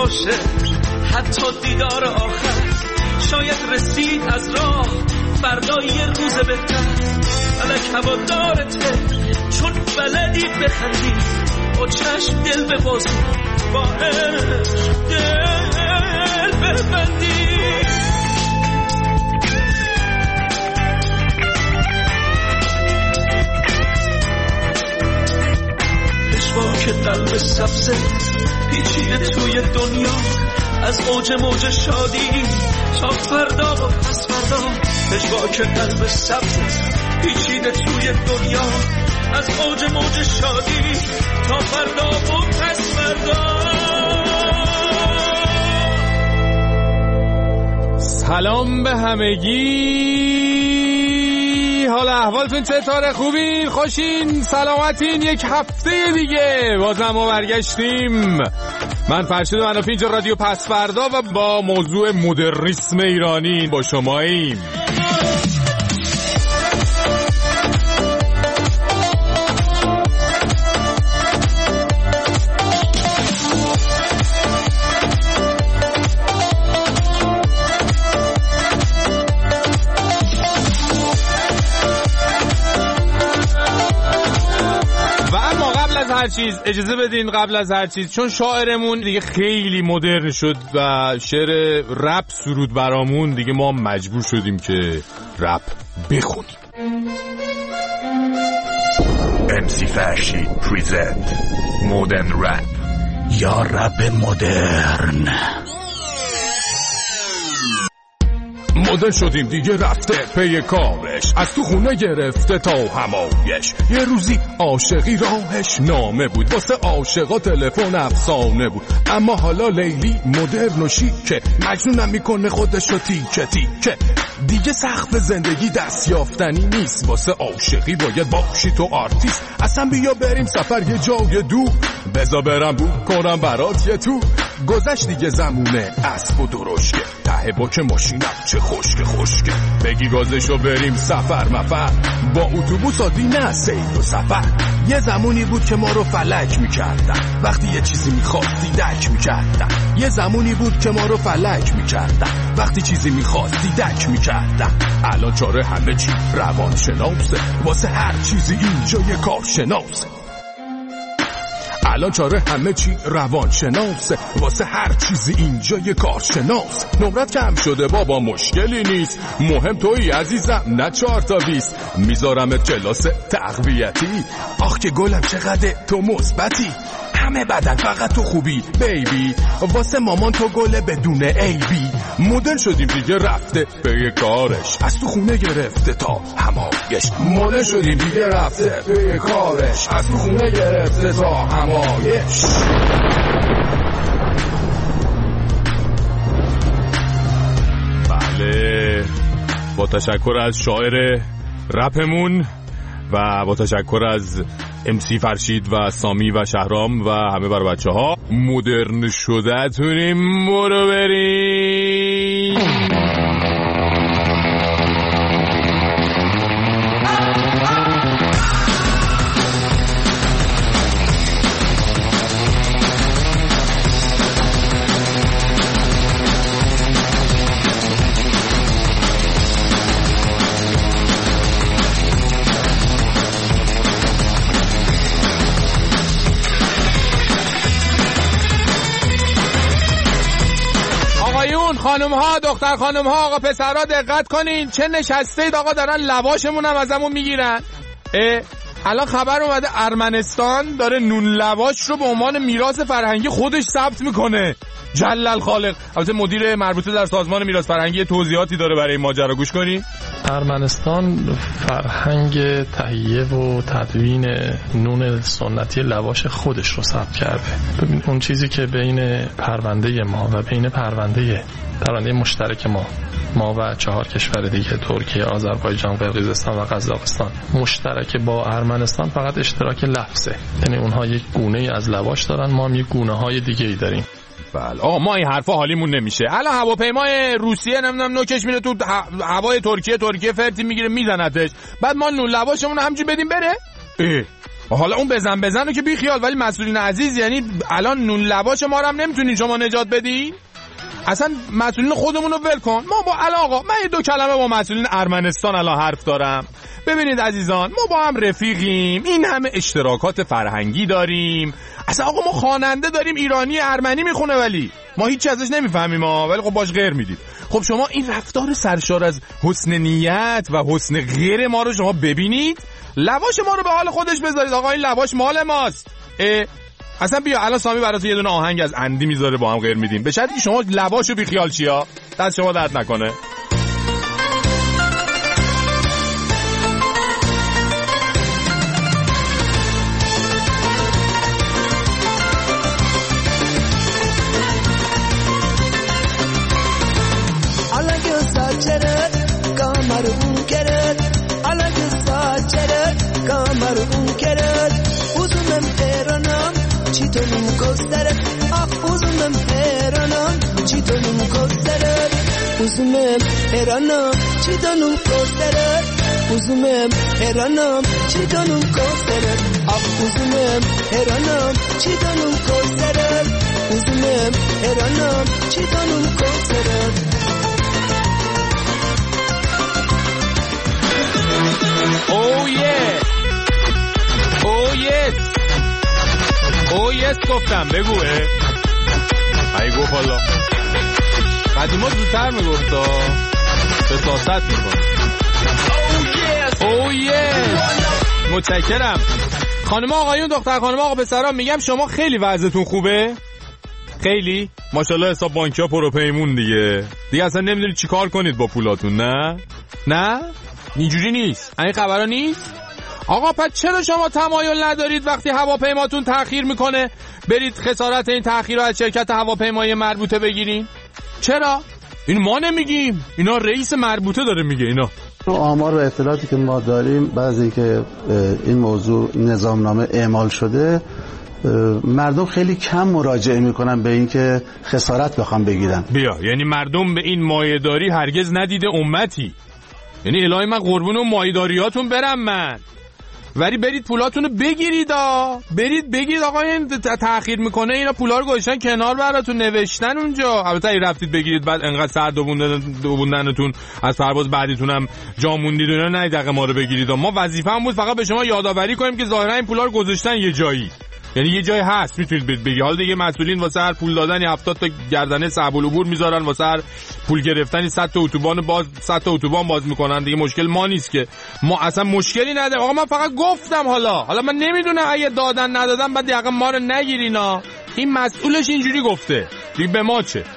باشه حتی دیدار آخر. شاید رسید از راه فردا یه روز بهتر. فلک هوادارته چون بلدی بخندی، با چشم دل ببازی، با عشق دل ببندی. که قلب سبزه پیچیده توی دنیا، از اوج موج شادی تا فردا و پس فردا. که قلب سبزه پیچیده توی دنیا، از اوج موج شادی تا فردا و پس فردا. سلام به همگی، حال احوالتون چطوره؟ خوبین؟ خوشین؟ سلامتین؟ یک هفته دیگه بازم ما برگشتیم. من فرشید منافی، اینجا رادیو پس فردا و با موضوع مدرنیسم ایرانی با شماییم. هر چیز اجازه بدین قبل از هر چیز، چون شاعرمون دیگه خیلی مدرن شد و شعر رپ سرود برامون، دیگه ما مجبور شدیم که رپ بخونیم. MC فرشید پریزنت مدرن رپ یا رپ مدرن. مدرن شدیم دیگه رفته پی کارش، از تو خونه گرفته تا همایش. یه روزی عاشقی راهش نامه بود، واسه عاشقا تلفن افسانه بود. اما حالا لیلی مدرن و شیکه، مجنونم میکنه خودش رو تیکه تیکه. دیگه سقف زندگی دست یافتنی نیست، واسه عاشقی باید باشی تو آرتیست. اصلا بیا بریم سفر یه جای دور، بزا برم بو کنم برات یه تو. گذشت دیگه زمونه اسب و درشکه، ته باک ماشینم چه خشک خشکه. بگی گازشو بریم سفر مفر، با اتوبوس عادی نه سیر و سفر. یه زمانی بود که ما رو فلک میکردن، وقتی یه چیزی میخواستی دک میکردن. یه زمانی بود که ما رو فلک میکردن، وقتی چیزی میخواستی دک میکردن. الان چاره همه چی روانشناسه، واسه هر چیزی اینجا یه کارشناسه. الان چاره همه چی روانشناسه، واسه هر چیزی اینجا یه کارشناس. نمرت کم شده بابا مشکلی نیست، مهم تویی عزیزم نه 4 تا 20. میذارمت کلاس تقویتی، آخ که گلم چقدر تو مثبتی. همه بدن فقط تو خوبی بیبی، واسه مامان تو گله بدون ایبی. مدرن شدیم دیگه رفته پی کارش، از تو خونه گرفته تا همایش. مدرن شدیم دیگه رفته پی کارش، از تو خونه گرفته تا همایش. بله، با تشکر از شاعر رپمون و با تشکر از MC فرشید و سامی و شهرام و همه بر بچه ها، مدرن شده تونیم. برو بریم. خانم ها، دختر خانم ها، آقا پسرها دقت کنین، چه نشسته اید آقا، دارن لواشمون هم ازمون میگیرن. الان خبر اومده ارمنستان داره نون لواش رو به عنوان میراث فرهنگی خودش ثبت میکنه. جلل خالق. البته مدیر مربوطه در سازمان میراث فرهنگی توضیحاتی داره برای این ماجرا، گوش کنین. ارمنستان فرهنگ تهیه و تدوین نون سنتی لواش خودش رو ثبت کرده. ببین اون چیزی که بین پرونده ما و بین پرونده مشترک ما و 4 کشور دیگه، ترکیه، آذربایجان، قرقیزستان و قزاقستان، مشترک با ارمنستان فقط اشتراک لفظه. یعنی اونها یک گونه از لواش دارن، ما هم یک گونه های دیگه ای داریم. بله ما این حرفا حالیمون نمیشه. الان هواپیمای روسیه نمیدونم نوکش میره تو هوای ترکیه فرتی میگیره میزنتش، بعد ما نون لواشمون همینجوری بدیم بره؟ حالا اون بزن که بی خیال، ولی مسئولین عزیز یعنی الان نون لباش ما رو هم نمیتونین شما نجات بدین؟ اصلا مسئولین خودمون رو ول کن. ما با آقا من یه 2 کلمه با مسئولین ارمنستان الان حرف دارم. ببینید عزیزان، ما با هم رفیقیم، این همه اشتراکات فرهنگی داریم. اصلا آقا ما خواننده داریم ایرانی ارمنی میخونه، ولی ما هیچ ازش نمیفهمیم ولی خب باش غیر میدید. خب شما این رفتار سرشار از حسن نیت و حسن غیر ما رو شما ببینید، لواش ما رو به حال خودش بذارید. آقا این لواش مال ماست. اصلا بیا الان سامی برات یه دونه آهنگ از اندی میذاره، با هم غیر میدیم، به شرطی که شما لواشو بی خیال چیا دست شما درد نکنه. Uzumem eranam çitanum kosterer Uzumem eranam çitanum kosterer Ah uzumem eranam çitanum kosterer Uzumem eranam çitanum kosterer Oh yeah Oh yes Oh yes گفتم بگو ای گفت حالا قدیما زودتر میگفتا به ساست میکن. او یس متشکرم. خانم آقایون، دختر خانم آقا پسران، میگم شما خیلی وضعتون خوبه؟ خیلی؟ ماشاءالله حساب بانکی ها پروپیمون دیگه اصلا نمیدونید چی کار کنید با پولاتون. نه اینجوری نیست، این خبرها نیست. آقا پس چرا شما تمایل ندارید وقتی هواپیماتون تأخیر میکنه برید خسارت این تأخیر رو از شرکت هواپیمایی مربوطه بگیرین؟ چرا؟ این ما نمیگیم، اینا رئیس مربوطه داره میگه. اینا آمار و اطلاعاتی که ما داریم بعد از اینکه این موضوع نظامنامه اعمال شده، مردم خیلی کم مراجعه میکنن به این که خسارت بخوام بگیرن. بیا یعنی مردم به این مایه‌داری هرگز ندیده امتی. یعنی الهی من قربون اون مایه‌داریاتون برم من. ولی برید پولاتونو بگیرید برید بگید آقا این تأخیر میکنه، اینا پولا رو گذاشتن کنار براتون نوشتن اونجا. البته این رفتید بگیرید بعد انقدر سر دووندنتون از پرواز بعدیتون هم جا موندید اینا، نه دقیقه ما رو بگیرید. ما وظیفه‌مون بود فقط به شما یادآوری کنیم که ظاهرا این پولا رو گذاشتن یه جایی، یعنی یه جای هست میتونید بگید. حالا دیگه مسئولین واسه هر پول دادنی 70 تا گردنه صعب العبور میذارن، واسه هر پول گرفتنی 100 تا اتوبان باز میکنن دیگه. مشکل ما نیست که، ما اصلا مشکلی نداره. آقا من فقط گفتم حالا من نمیدونم اگه دادن ندادن بعد دقیقا ما رو نگیرینا. این مسئولش اینجوری گفته دیگه، به ما چه.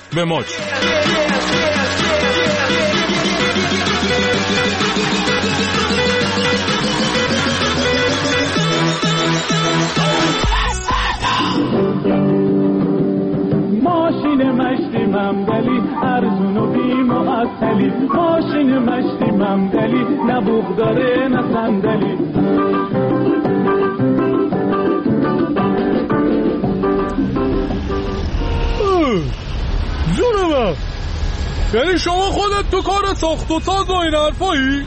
ماشین مشتی ممدلی ارزون و بی معطلی، ماشین مشتی ممدلی نه بوق داره نه صندلی. جونم یعنی شما خودت تو کار ساخت و ساز و این حرفایی؟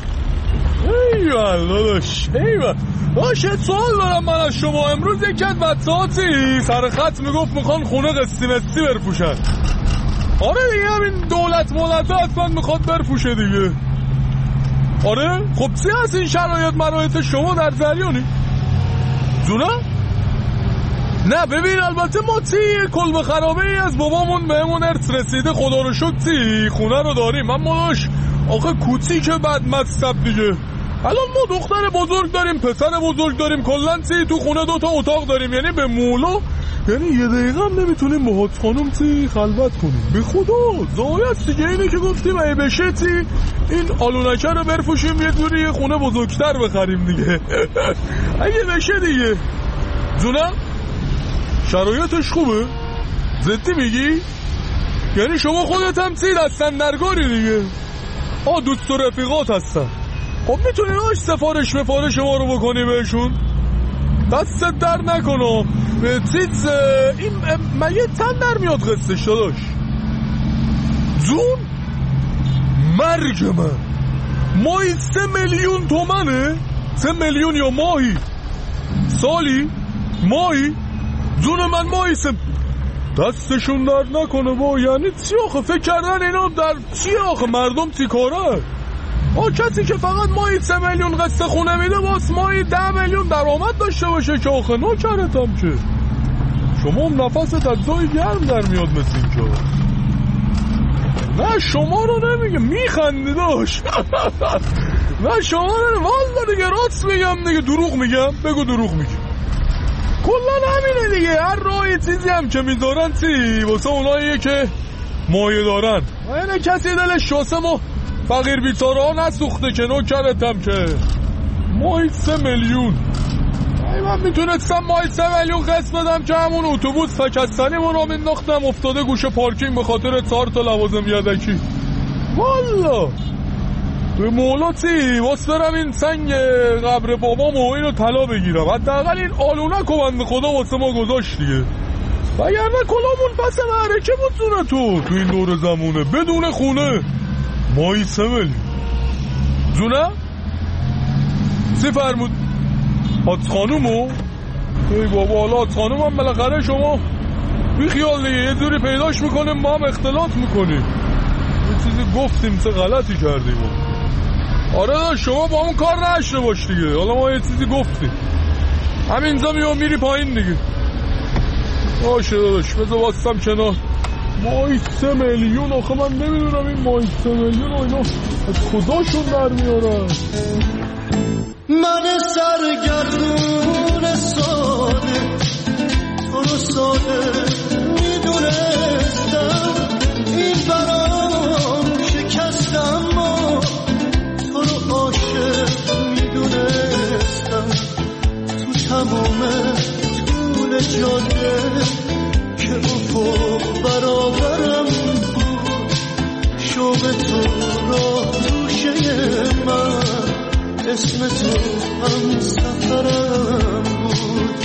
ایوال داداش ایوال. باشه سوال دارم من از شما. امروز یکت بچه‌هاتی سر خط میگفت میخوان خونه قسطی مستی برفوشن. آره دیگه همین دولت مولته حتما میخواد برفوشه دیگه. آره خب چی هست این شرایط شما در جریانی؟ جونم؟ نه ببین البته ما کلبه خرابه ای از بابامون بهمون ارث رسیده، خدا رو شکر خونه رو داریم. من ماش آخه کوچیکه بعد مصب دیگه. الان ما دختر بزرگ داریم، پسر بزرگ داریم، کلن تو خونه 2 تا اتاق داریم. یعنی به مولا یعنی یه دقیقه هم نمیتونیم با حاج خانم خلوت کنیم. به خدا زایست دیگه. اینی که گفتیم ای بشه این آلونکه رو برفوشیم یه دوری یه خونه بزرگتر بخریم دیگه. اگه بشه دیگه. جونم شرایطش خوبه؟ زدی میگی؟ یعنی شما خودت هم دستن درگاری دیگه. دوست و رفیقات هستن. خب میتونی سفارش ما رو بکنی بهشون؟ دستت در نکنه. این من یه تن در میاد قصدش داداش. جون مرگ من ماهی 3 میلیون تومنه. 3 میلیون یا ماهی سالی؟ ماهی؟ جون من ماهیسم. دستشون درد نکنه با. یعنی چی آخه؟ فکر کردن اینا در چی آخه؟ مردم چی کاره؟ کسی که فقط ماهی 3 میلیون قسط خونه میده باز ماهی 10 میلیون درآمد داشته باشه که آخه نکردم که. شما هم نفست از جای گرم در میاد مثل این که. نه شما رو نمیگه، میخندی داشت. نه شما رو والله دیگه راست میگم دیگه، دروغ میگم؟ بگو دروغ میگم. کلا همینه دیگه، هر راهی چیزی هم که میذارن چی واسه اوناییه که مایه دارن. اینه کسی دلش واسه ما فقیر بیچاره ها نسوخته که نوکرتم که. ماهی 3 میلیون. من میتونستم ماهی 3 میلیون قسط بدم که همون اتوبوس فکستنی من رو مینداختم افتاده گوشه پارکینگ به خاطر 4 تا لوازم یدکی. والا به مولا چی واسه برم این سنگ قبر بابام و اینو طلا بگیرم. حداقل این آلونک و بند خدا واسه ما گذاشت دیگه، وگرنه کلامون پس معرکه بود تو این دور زمونه بدون خونه. ماهی 3 میلیون زونه؟ چی فرمود؟ حاج خانومو؟ ای بابا حالا حاج خانوم هم بالاخره شما بی خیال دیگه یه جوری پیداش میکنیم با هم اختلاط میکنیم. یه چیزی گفتیم چه غلطی کردیم. آره شما با همون کار نشته باش دیگه. حالا ما یه چیزی گفتیم همینجا میری پایین دیگه. باشه داداش بذار واسم کنار. ماهی 3 میلیون آخه من نمیدونم این ماهی 3 میلیون اینا از خداشون در میارن. من سرگردون ساده تو رو ساده میدونستم، این برام شکستم ما تو رو عاشق میدونستم. تو تمام طول جاده که افق برابرم بود، شوق تو را توشه من، اسم تو هم سفرم بود.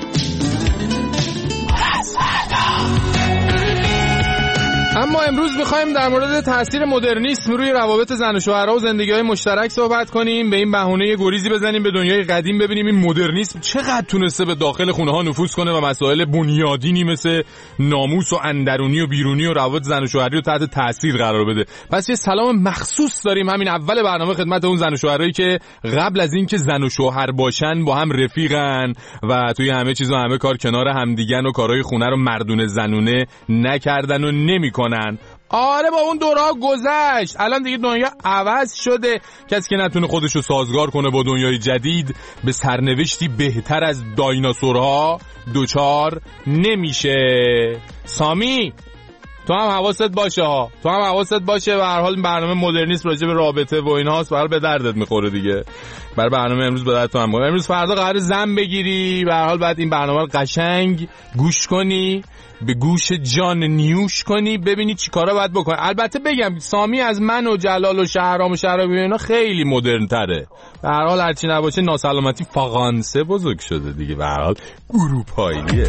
اما امروز میخوایم در مورد تاثیر مدرنیسم روی روابط زن و شوهرها و زندگی‌های مشترک صحبت کنیم. به این بهونه گریزی بزنیم به دنیای قدیم، ببینیم این مدرنیسم چقدر تونسته به داخل خونه‌ها نفوذ کنه و مسائل بنیادینی مثل ناموس و اندرونی و بیرونی و روابط زن و شوهری رو تحت تاثیر قرار بده. پس یه سلام مخصوص داریم همین اول برنامه خدمت اون زن و شوهرایی که قبل از اینکه زن و شوهر باشن با هم رفیقن و توی همه چیز و همه کار کنار همدیگن و کارهای خونه رو مردونه زنونه نکردن و نمی‌کنن. آره با اون دورها گذشت، الان دیگه دنیا عوض شده. کسی که نتونه خودشو سازگار کنه با دنیای جدید به سرنوشتی بهتر از دایناسورها دوچار نمیشه. سامی تو هم حواست باشه و هر حال برنامه مدرنیسم راجع به رابطه و اینهاست، برای به دردت میخوره دیگه. برای برنامه امروز به درد تو هم میخوره. امروز فردا قرار زن بگیری، به هر حال بعد این برنامه رو قشنگ گوش کنی، به گوش جان نیوش کنی، ببینی چی کارا باید بکنی. البته بگم سامی از من و جلال و شهرام و شرابی و اینا خیلی مدرن تره. به هر حال هرچی نباشه ناسلامتی فاغانسه بزرگ شده دیگه، به هر حال اروپاییه.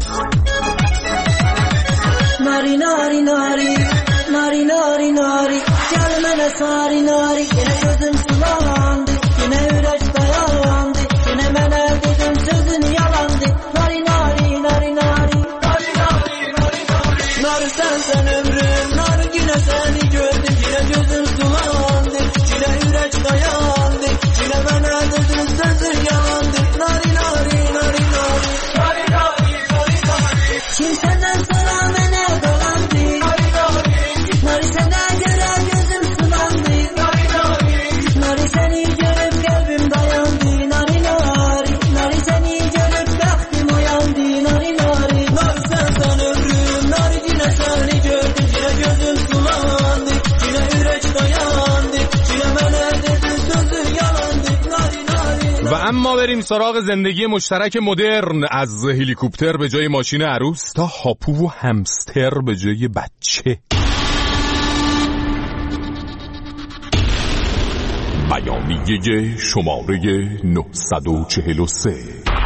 ناری ناری ناری ناری ناری ناری gel mənə sari nari, yenə gözüm sulandı, yenə ürək dayandı, yenə mənə dedim sözün yalandı. Nari nari nari nari nari nari nari nari nari sen ömrüm, nari yine seni gördüm, yine gözüm sulandı, yine ürək dayandı, yine mənə dedim sözün yalandı. Nari nari nari nari nari nari nari nari kimsədən sonra mənə dolandı. Nari nari nari sənə görə gözüm sulandı. Nari nari nari səni görüb qəlbim dayandı. Nari nari nari səni görüb bəxtim oyandı. Nari nari nari sən ömrüm, nari yine səni gördüm, yine gözüm sulandı, yine ürək dayandı, yine mənə dedin sözün yalandı. Nari nari. و اما بریم سراغ زندگی مشترک مدرن، از هلیکوپتر به جای ماشین عروس تا هاپو و همستر به جای بچه. بیانیه شماره 943.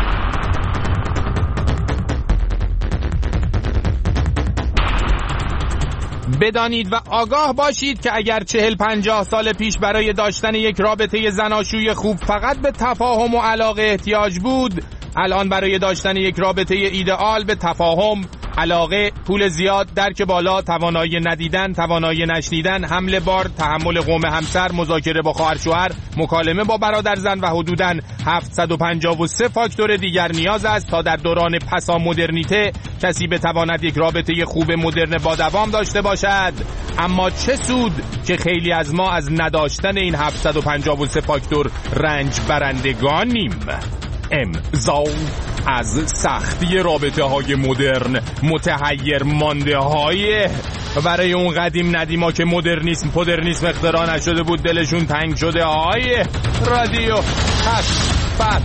بدانید و آگاه باشید که اگر 40-50 سال پیش برای داشتن یک رابطه زناشوی خوب فقط به تفاهم و علاقه احتیاج بود، الان برای داشتن یک رابطه ایدئال به تفاهم، علاقه، پول زیاد، درک بالا، توانایی ندیدن، توانایی نشنیدن، حمل بار، تحمل قوم همسر، مذاکره با خواهر شوهر، مکالمه با برادر زن و حدوداً 753 فاکتور دیگر نیاز است تا در دوران پسا مدرنیته کسی بتواند یک رابطه خوب مدرن با دوام داشته باشد. اما چه سود که خیلی از ما از نداشتن این 753 فاکتور رنج برندگانیم. امضا از سختی رابطه های مدرن متحیر مانده های برای اون قدیم ندیما که مدرنیسم اختراع نشده بود دلشون تنگ شده های رادیو پس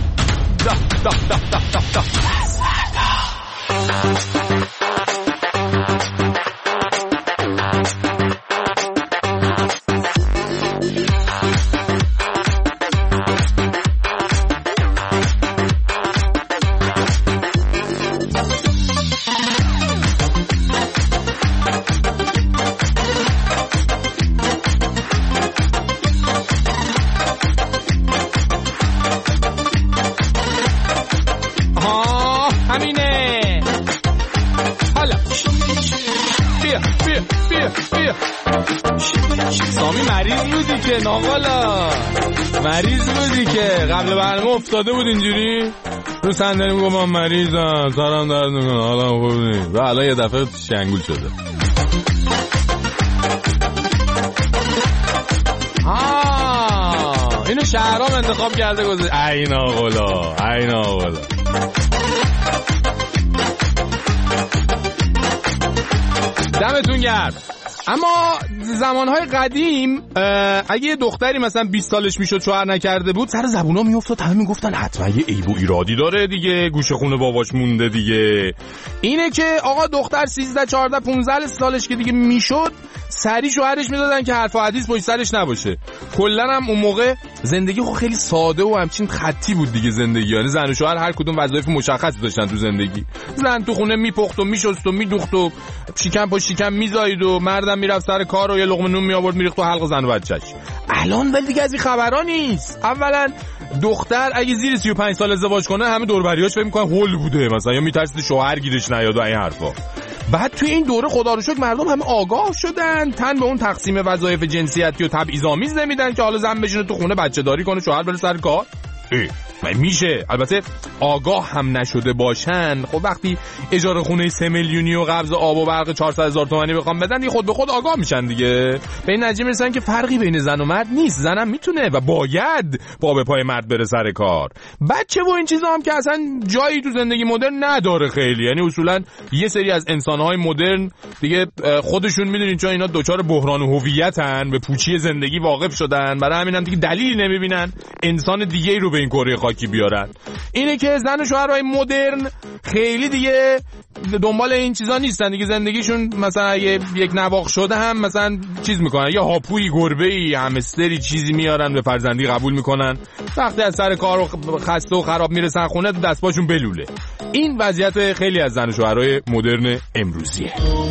مریض بودی که قبل برنامه افتاده بود اینجوری رو صندلی میگم من مریضم سرم درد میکنه حالا خوب نیست و الان یه دفعه شنگول شده. اینو شهرام انتخاب کرده گذاشت. عین آقلا دمتون گرم. اما زمانهای قدیم اگه یه دختری مثلا 20 سالش میشد شوهر نکرده بود سر زبونا میافتاد، همه میگفتن حتما یه عیب و ایرادی داره دیگه، گوشه خونه باباش مونده دیگه. اینه که آقا دختر 13 14 15 سالش که دیگه میشد سری شوهرش میدادن که حرف و حدیث پشت سرش نباشه. کلا هم اون موقع زندگی خیلی ساده و همچین خطی بود دیگه زندگی، یعنی زن و شوهر هر کدوم وظایف مشخصی داشتن تو زندگی. زن تو خونه میپخت و میشست و میدوخت و شکم پشت شکم میزاید و مردم میرفت سر کار و یه لقمه نون میآورد میریخت تو حلق زن و بچه‌ش. الان ولی دیگه از این خبرا نیست. اولا دختر اگه زیر 35 سال ازدواج کنه همه دور و بریاش فکر می‌کنن هول بوده مثلا، یا میترسه شوهر گیرش نیاد و این حرفا. بعد توی این دوره خدا رو شکر مردم همه آگاه شدن، تن به اون تقسیم وظایف جنسیتی و تبعیض‌آمیز نمیدن که حالا زن بشینه تو خونه بچه داری کنه شوهر بره سر کار. میشه. البته آگاه هم نشده باشن، خب وقتی اجاره خونه 3 میلیونی و قبض آب و برق 400,000 تومانی بخوام بدن دیگه خود به خود آگاه میشن دیگه. به این نتیجه میرسن که فرقی بین زن و مرد نیست، زنم میتونه و باید پا به پای مرد بره سر کار. بچه و این چیزا هم که اصلا جایی تو زندگی مدرن نداره خیلی، یعنی اصولا یه سری از انسان‌های مدرن دیگه خودشون میدونین چون اینا دوچار بحران هویتن، به پوچی زندگی واقف شدن، برای همین هم دیگه دلیلی نمیبینن انسان دیگه‌ای رو به این کره خاکی بیارن. اینه که زن و شوهرای مدرن خیلی دیگه دنبال این چیزا نیستن دیگه، زندگیشون مثلا اگه یک نواخت شده هم مثلا چیز میکنن، یا هاپویی گربه‌ای همستری چیزی میارن به فرزندی قبول میکنن، وقتی از سر کار و خسته و خراب میرسن خونه دستپاشون بلوله. این وضعیت خیلی از زن و شوهرای مدرن امروزیه.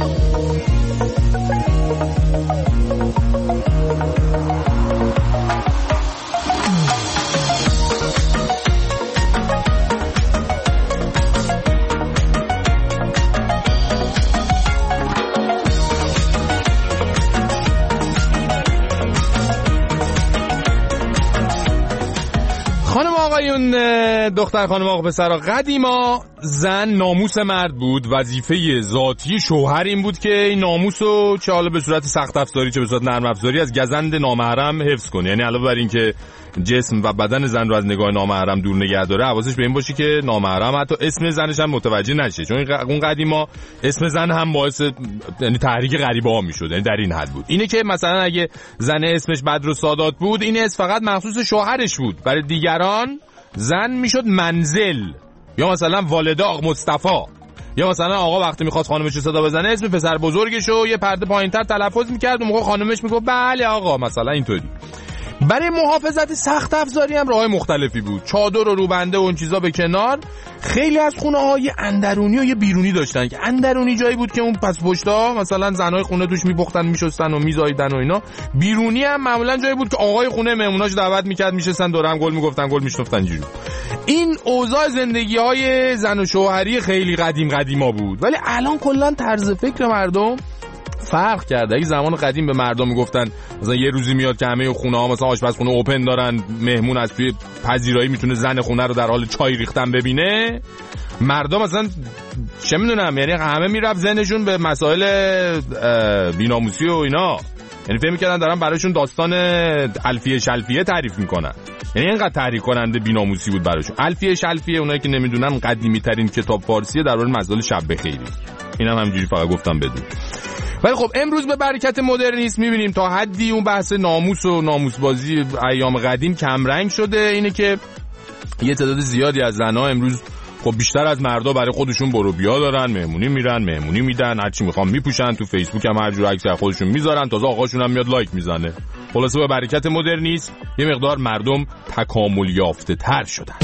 آقایون دختر خانم آقا پسرا، قدیما زن ناموس مرد بود، وظیفه ذاتی شوهر این بود که این ناموسو چه حالا به صورت سخت افزاری چه به صورت نرم افزاری از گزند نامحرم حفظ کنه. یعنی علاوه بر این که جسم و بدن زن رو از نگاه نامحرم دور نگه داره، حواسش به این باشه که نامحرم حتی اسم زنش هم متوجه نشه، چون اون قدیما اسم زن هم باعث یعنی تحریک غریبه‌ها میشد، یعنی در این حد بود. اینه که مثلا اگه زن اسمش بدر و سادات بود این اسم فقط مخصوص شوهرش بود، برای دیگران زن میشد منزل، یا مثلا والده آق مصطفی، یا مثلا آقا وقتی میخواد خانمش رو صدا بزنه اسم پسر بزرگشو یه پرده پایینتر تلفظ میکرد، اون موقع خانمش میگفت بله آقا، مثلا اینطوری. برای محافظت سخت افزاری هم راههای مختلفی بود، چادر و روبنده و اون چیزا به کنار. خیلی از خونه‌های اندرونی و یه بیرونی داشتن که اندرونی جایی بود که اون پس پشتا مثلا زنای خونه توش میپختن میشستن و میزاییدن و اینا، بیرونی هم معمولا جایی بود که آقای خونه مهموناش دعوت میکرد میشستن دور هم گل میگفتن گل میشنفتن اینجوری. این اوضاع زندگی‌های زن و شوهری خیلی قدیما بود، ولی الان کلا طرز فکر مردم فرق کرده. اگه زمان قدیم به مردم میگفتن مثلا یه روزی میاد که همه خونه‌ها مثلا آشپزخونه اوپن دارن، مهمون از توی پذیرایی میتونه زن خونه رو در حال چای ریختن ببینه، مردم مثلا چه میدونم، یعنی همه میرفت ذهنشون به مسائل بی‌ناموسی و اینا، یعنی فکر می‌کردن دارن براشون داستان الفیه شلفیه تعریف میکنن. یعنی اینقدر تحریک کننده بی‌ناموسی بود براشون. الفیه شلفیه، اونایی که نمیدونن، قدیمی ترین کتاب فارسیه درباره مسائل شب بخیری. اینم همینجوری فقط گفتم بدون. ولی خب امروز به برکت مدرنیسم می‌بینیم تا حدی اون بحث ناموس و ناموسبازی ایام قدیم کم رنگ شده. اینه که یه تعداد زیادی از زن‌ها امروز خب بیشتر از مردا برای خودشون برو بیا دارن، مهمونی میرن، مهمونی میدن، هر چی میخوام میپوشن، تو فیسبوک هم هر جور عکس خودشون میذارن، تازه آقاشون هم میاد لایک میزنه. خلاصه به برکت مدرنیسم یه مقدار مردم تکامل یافته تر شدن.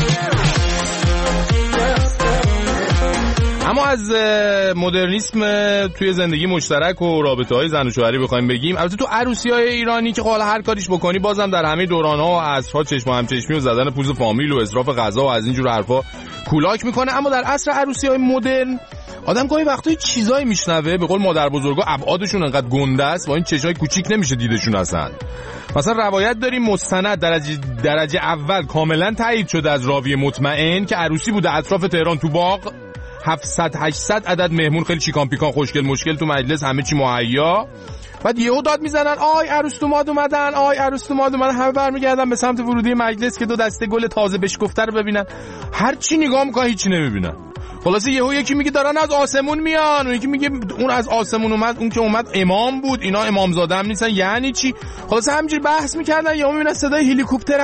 اما از مدرنیسم توی زندگی مشترک و رابطه‌های زن و شوهری بخوایم بگیم، البته تو عروسی‌های ایرانی که حالا هر کاریش بکنی بازم در همه دوران‌ها و عصرها چشم و همچشمی و زدن پوز فامیل و اسراف غذا و از این جور حرفا کولاک میکنه. اما در عصر عروسی‌های مدرن آدم گاهی وقتا چیزایی میشنوه، به قول مادر بزرگا ابعادشون انقدر گنده است با این چشای کوچیک نمیشه دیدشون اصلا. مثلا روایت داریم مستند درجه اول کاملا تایید شده از راوی مطمئن که عروسی بوده اطراف تهران تو باغ، 700-800 عدد مهمون، خیلی چیکان پیکان خوشگل مشکل تو مجلس، همه چی مهیا. بعد یهو داد میزنن آی عروس‌دوماد اومدن، آی عروس‌دوماد اومدن، همه برمیگردن به سمت ورودی مجلس که دو دسته گل تازه بشکفته رو ببینن. هر چی نگاه میکنن هیچ نمیبینن. خلاصه یهو یکی میگه دارن از آسمون میان، اون یکی میگه اون از آسمون اومد، اون که اومد امام بود، اینا امامزاده هم نیستن، یعنی چی؟ خلاصه همینجوری بحث میکردن، یهو میبینن صدای هلیکوپتر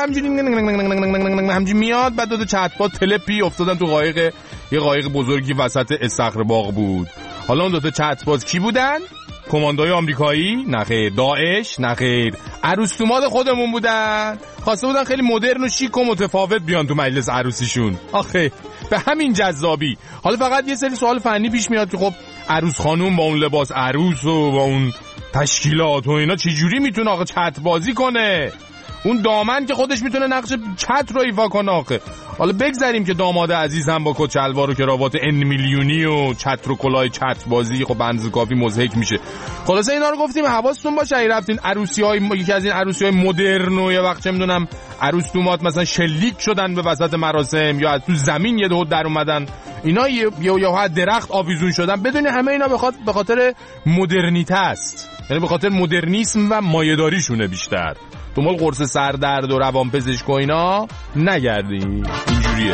همینجوری میاد، بعد دو تا چتبات تلپی افتادن تو قایق، یه قایق بزرگی وسط استخر باغ بود. حالا اون دو تا چتبات کی بودن؟ کماندوی آمریکایی؟ نخیر. داعش؟ نخیر. عروس‌دوماد خودمون بودن. خواسته بودن خیلی مدرن و شیک و متفاوت بیان تو مجلس عروسیشون. آخه به همین جذابی. حالا فقط یه سری سوال فنی پیش میاد که خب عروس خانوم با اون لباس عروس و با اون تشکیلات و اینا چجوری میتونه آخه چت بازی کنه؟ اون دامن که خودش میتونه نقش چت رو ایفا کنه آخه. حالا بگذاریم که داماد عزیز هم با کت شلوار و کراوات ان میلیونی و چتر و کلاه چت بازی خب بنز کافی مضحک میشه. خلاصه اینا رو گفتیم حواستون باشه اگه رفتین عروسی‌های یکی از این عروسی‌های مدرن و یا وقت چه میدونم عروس دومات مثلا شلیک شدن به وسط مراسم یا تو زمین یه دو در اومدن، اینا یا درخت آویزون شدن، بدونی همه اینا به خاطر مدرنیته است، یعنی به خاطر مدرنیسم و مایه‌داریشونه بیشتر. دنبال قرص سردرد و روانپزشک و اینا نگردی، اینجوریه.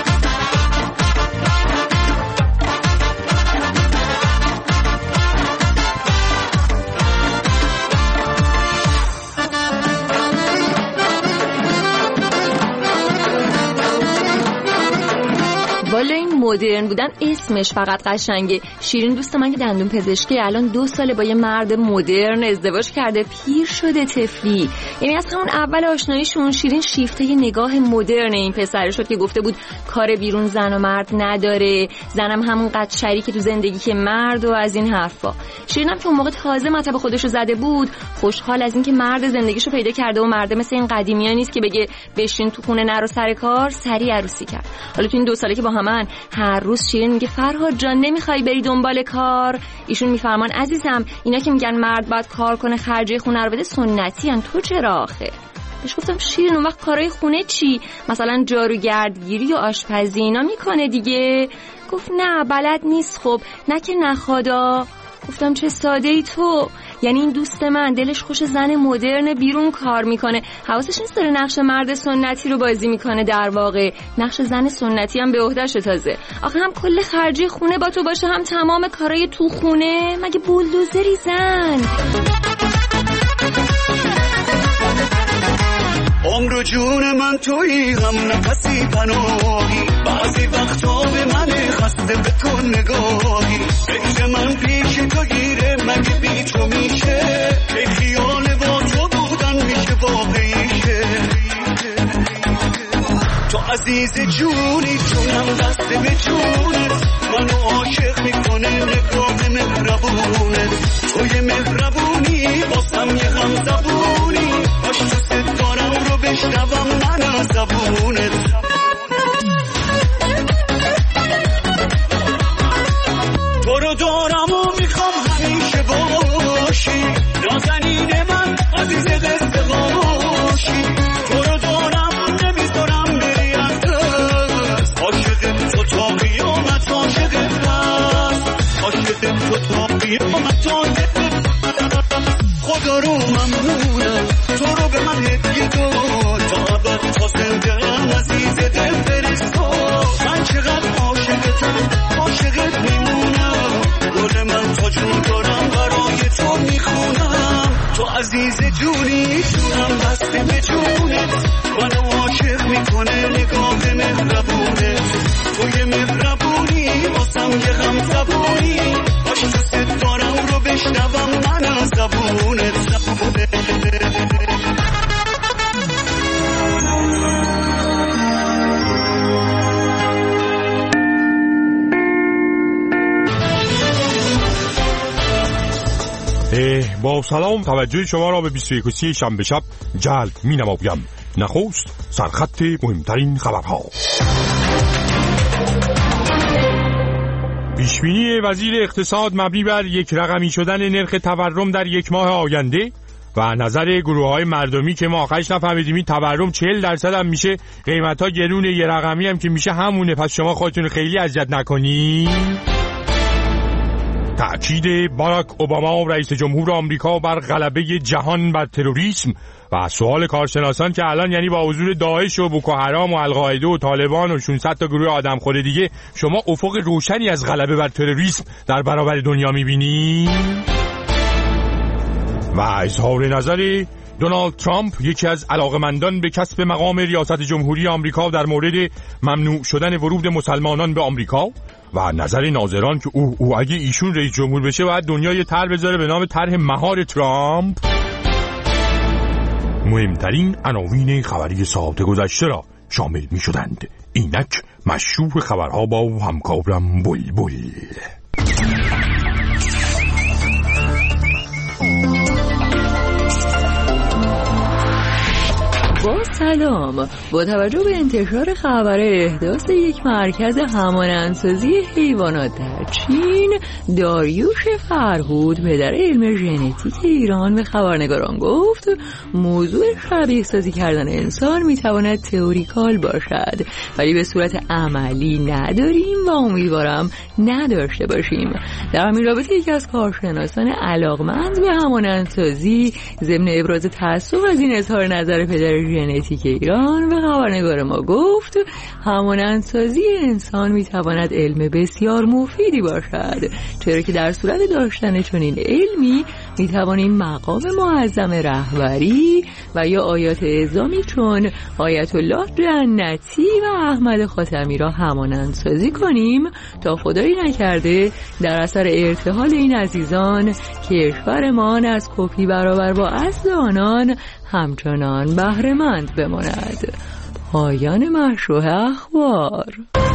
والا این مدرن بودن اسمش فقط قشنگه. شیرین دوست من که دندون پزشکی الان 2 ساله با یه مرد مدرن ازدواج کرده، پیر شده طفلی. یعنی از همون اول آشناییشون شیرین شیفته یه نگاه مدرن این پسر شد که گفته بود کار بیرون زن و مرد نداره، زنم همون قد شریک تو زندگی که مرد و از این حرفا. شیرینم که اون موقع تازه مطب خودشو زده بود، خوشحال از این که مرد زندگیشو پیدا کرده و مرد مثل این قدیمی‌ها نیست که بگه بشین تو خونه نرو سر کار، سریع عروسی کرد. حالا تو این 2 ساله که با همن هر روز شیرین میگه فرهاد جان نمیخوای بری دنبال کار؟ ایشون میفرمان عزیزم اینا که میگن مرد باید کار کنه خرجه خونه رو بده سنتی ان، تو چرا آخه؟ بهش گفتم شیرین اون وقت کارهای خونه چی؟ مثلا جاروگردگیری و آشپزی اینا میکنه دیگه. گفت نه بلد نیست. خب نه که نخوادا. گفتم چه ساده ای تو، یعنی این دوست من دلش خوش زن مدرن بیرون کار میکنه، حواسش نیست داره نقش مرد سنتی رو بازی میکنه، در واقع نقش زن سنتی هم به عهده‌شه. تازه آخه هم کل خرجی خونه با تو باشه، هم تمام کارهای تو خونه، مگه بولدوزری زن؟ عمر و جون من تویی، هم نفسی پناهی، بعضی وقتا به من خسته به تو نگاهی، فکر من پیش تو گیره مگه بی تو میشه، که خیال با تو بودن میشه واقعیشه. تو عزیز جونی، جونم دست به جونت، منو عاشق میکنه نگاه مهربونه، توی مهربونی باسم یه غم زبونی، باش تو ستارم رو بشنوم من از زبونت. قیامت خدا رو ممنونم تو رو به من هدیه داد تا ابد تا زنده‌ام عزیز دل فرستاد من چقدر عاشقت میمونم گل من تا جون دارم برای تو میخونم تو عزیز جونی جونم بسته به جونت منو عاشق میکنه نگاه مهربونت توی مهربونی واسم یه غم زبونی باش دوست دارم رو بشنوم من از زبونت با سلام توجه شما را به 21 شنبه شب جلب می نمایم. نخست سرخط مهمترین خبرها. پیشبینی وزیر اقتصاد مبنی بر یک رقمی شدن نرخ تورم در یک ماه آینده و نظر گروه‌های مردمی که ما آخرش نفهمیدیم این تورم 40% هم میشه، قیمت‌ها گرونه، یه رقمی هم که میشه همونه، پس شما خودتون خیلی اذیت نکنید. تأکید باراک اوباما رئیس جمهور آمریکا بر غلبه جهان بر تروریسم و سوال کارشناسان که الان یعنی با حضور داعش و بوکو حرام و القاعده و طالبان و 600 تا گروه آدمخوار دیگه شما افق روشنی از غلبه بر تروریسم در برابر دنیا می‌بینید. و اظهار نظر دونالد ترامپ یکی از علاقمندان به کسب مقام ریاست جمهوری آمریکا در مورد ممنوع شدن ورود مسلمانان به آمریکا و نظر ناظران که او اگه ایشون رئیس جمهور بشه باید دنیا یه طرح بذاره به نام طرح مهار ترامپ. مهمترین عناوین خبری ساعت گذشته را شامل می شدند. اینک مشروع خبرها با همکارم بلبل. با سلام، با توجه به انتشار خبر احداث یک مرکز همانندسازی حیوانات در چین، داریوش فرهود پدر علم ژنتیک ایران به خبرنگاران گفت موضوع شبیه سازی کردن انسان میتواند تئوریکال باشد ولی به صورت عملی نداریم و امیدوارم نداشته باشیم. در همین رابطه یکی از کارشناسان علاقمند به همانندسازی ضمن ابراز تأسف از این اظهار نظر پدر ژنتیک ایران به خبرنگار ما گفت همانندسازی انسان میتواند علم بسیار مفیدی باشد، چرا که در صورت داشتن چنین علمی میتوانیم مقام معظم رهبری و یا آیات اعظامی چون آیت الله جنتی و احمد خاتمی را همانندسازی کنیم تا خدایی نکرده در اثر ارتحال این عزیزان کشورمان از کپی برابر با اصل آنان همچنان بهره‌مند بماند. پایان مشروع اخبار.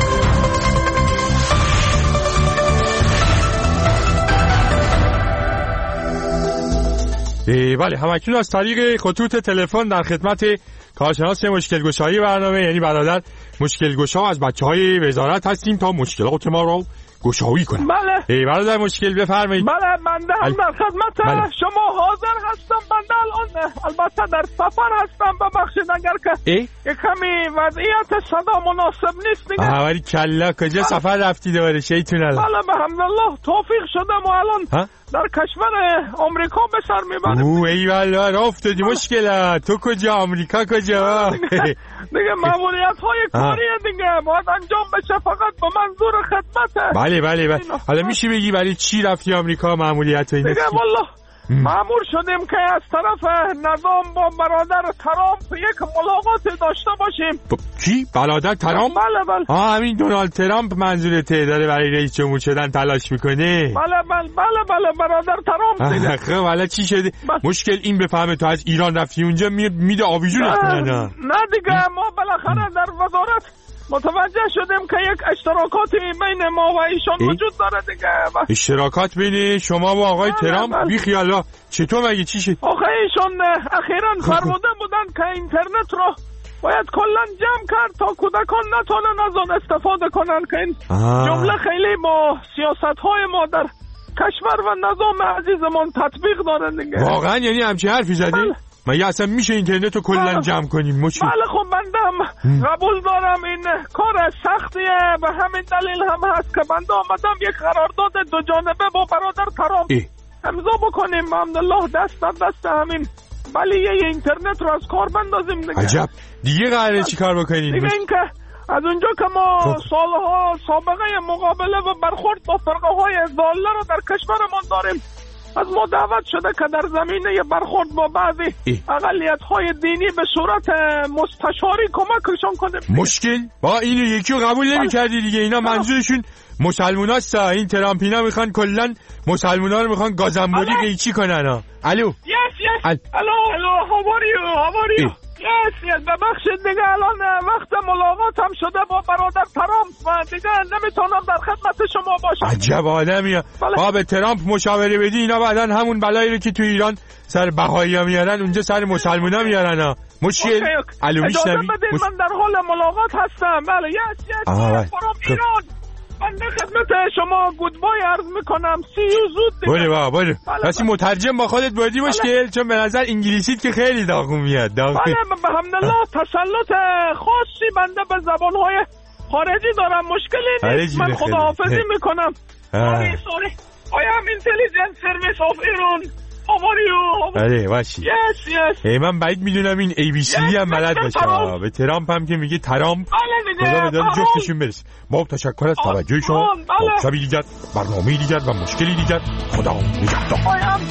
بله، همکنون از طریق خطوط تلفن در خدمت کارشناس مشکل گشایی برنامه یعنی برادر مشکل گشا از بچه‌های وزارت هستیم تا مشکلات ما رو گشایی کنیم. بله برادر مشکل بفرمایید. بله بنده هم در خدمت شما حاضر هستم. بنده الان البته در سفر هستم، ببخشید اگر که یک کمی وضعیت صدا مناسب نیست دیگه. ولی کلا کجا سفر رفتی دوباره شیطون الله؟ بله به حمدالله توفیق شدم و الان در کشور آمریکا به سر میبریم. ای والله راه افتادی مشکله. تو کجا؟ آمریکا کجا؟ دیگه ماموریت های کاری دیگه باید انجام بشه، فقط به منظور خدمته. بله حالا میشه بگی ولی چی رفتی آمریکا ماموریت اینا؟ دیگه والله مأمور شدیم که از طرف نظام با برادر ترامپ یک ملاقات داشته باشیم. کی؟ برادر ترامپ؟ بله همین دونالد ترامپ منظورته داره برای رئیس جمهور شدن تلاش میکنه؟ بله برادر ترامپ دیگه. خب حالا چی شده؟ مشکل این بفهمه تو از ایران رفتی اونجا میده آویزونت کنن. نه دیگه ما بالاخره در وزارت متوجه شدیم که یک اشتراکاتی بین ما و ایشان وجود داره دیگه. اشتراکات بین شما و آقای ترامپ؟ بی خیالا چطور مگه چی شد؟ آخه ایشان اخیراً فرموده بودن که اینترنت رو باید کلا جمع کرد تا کودکان نتونن از آن استفاده کنن، که این جمله خیلی با سیاست‌های ما در کشور و نظام عزیزمون تطبیق داره دیگه. واقعا یعنی همچین حرفی زدی؟ من اصلا میشه اینترنت رو کلا جمع کنیم؟ مشکل. بله خب بندم قبول دارم این کار سختیه، به همین دلیل هم هست که بنده آمدم یک قرارداد دو جانبه با برادر ترامپ امضا بکنیم. الحمدلله دست در دست همین ولی اینترنت رو از کار بندازیم دیگه. عجب. دیگه قراره چی کار بکنیم؟ دیگه این که از اونجا که ما سالها سابقه مقابله و برخورد با فرقه های ضاله رو در کشورمون داریم، از ما دعوت شده که در زمینه برخورد با بعضی اقلیت های دینی به صورت مستشاری کمکشون کنیم. مشکل؟ با اینو یکی رو قبول نمی کردی دیگه. اینا منظورشون مسلمان هست. این ترامپینا میخوان کلن مسلمان ها رو میخوان گازنبوری قیچی کنن ها. الو الو هاواریو yes ببخشید دیگه الان وقت ملاقاتم شده با برادر ترامپ و دیگه نمیتونم در خدمت شما باشم. عجب آدمیه. با به ترامپ مشاوره بدی اینا بعداً همون بلایی رو که تو ایران سر بهایی‌ها میارن اونجا سر مسلمونا میارن ها. مشکل؟ الو میشنوی؟ من در حال ملاقات هستم. بله yes ایران. من در خدمت شما گودبای عرض میکنم. سی یو زود دیگه. بله پس مترجم با خودت بردی مشکل؟ چون به نظر انگلیسیت که خیلی داغون میاد. بله الحمدلله تسلط خاصی بنده به زبانهای خارجی دارم. مشکلی نیست. من خداحافظی میکنم. sorry I am intelligence service of Iran. بله باشی. yes من باید میدونم این ABC هم بلد باشه. به ترامپ هم که میگه ترامپ خدا به داد جفتشون برسه. با تشکر از توجه شما. شبی دیگر برنامه دیگر و مشکلی دیگر. خدا نگهدار.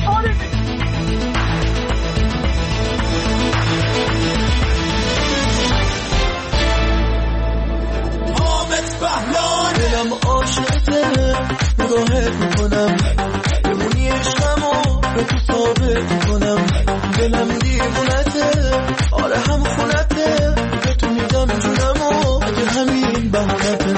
حامد بهلان دلم عاشقته نگاهت میکنم بمونی عشقمو به تو ثابت کنم دلم دیوونته آره هم خونته به تو میدم جونمو اگه همین بهانته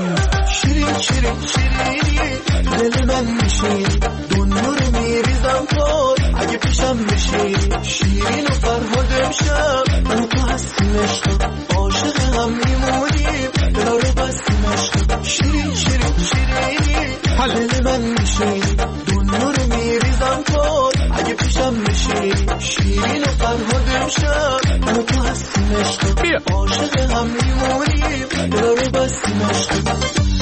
شیرینی دل من میشی دنیا رو میریزم پاد اگه پیشم بشی شیرین و فرهاد امشب من تو هستیم عشق عاشق هم میمونیم دلا رو بستیم عشق شیرینی دل من میشی دنیا رو میریزم پاد اگه پیشم بشی شیرین و فرهاد امشب من تو هستیم عشق عاشق هم میمونیم دلا رو بستیم عشق.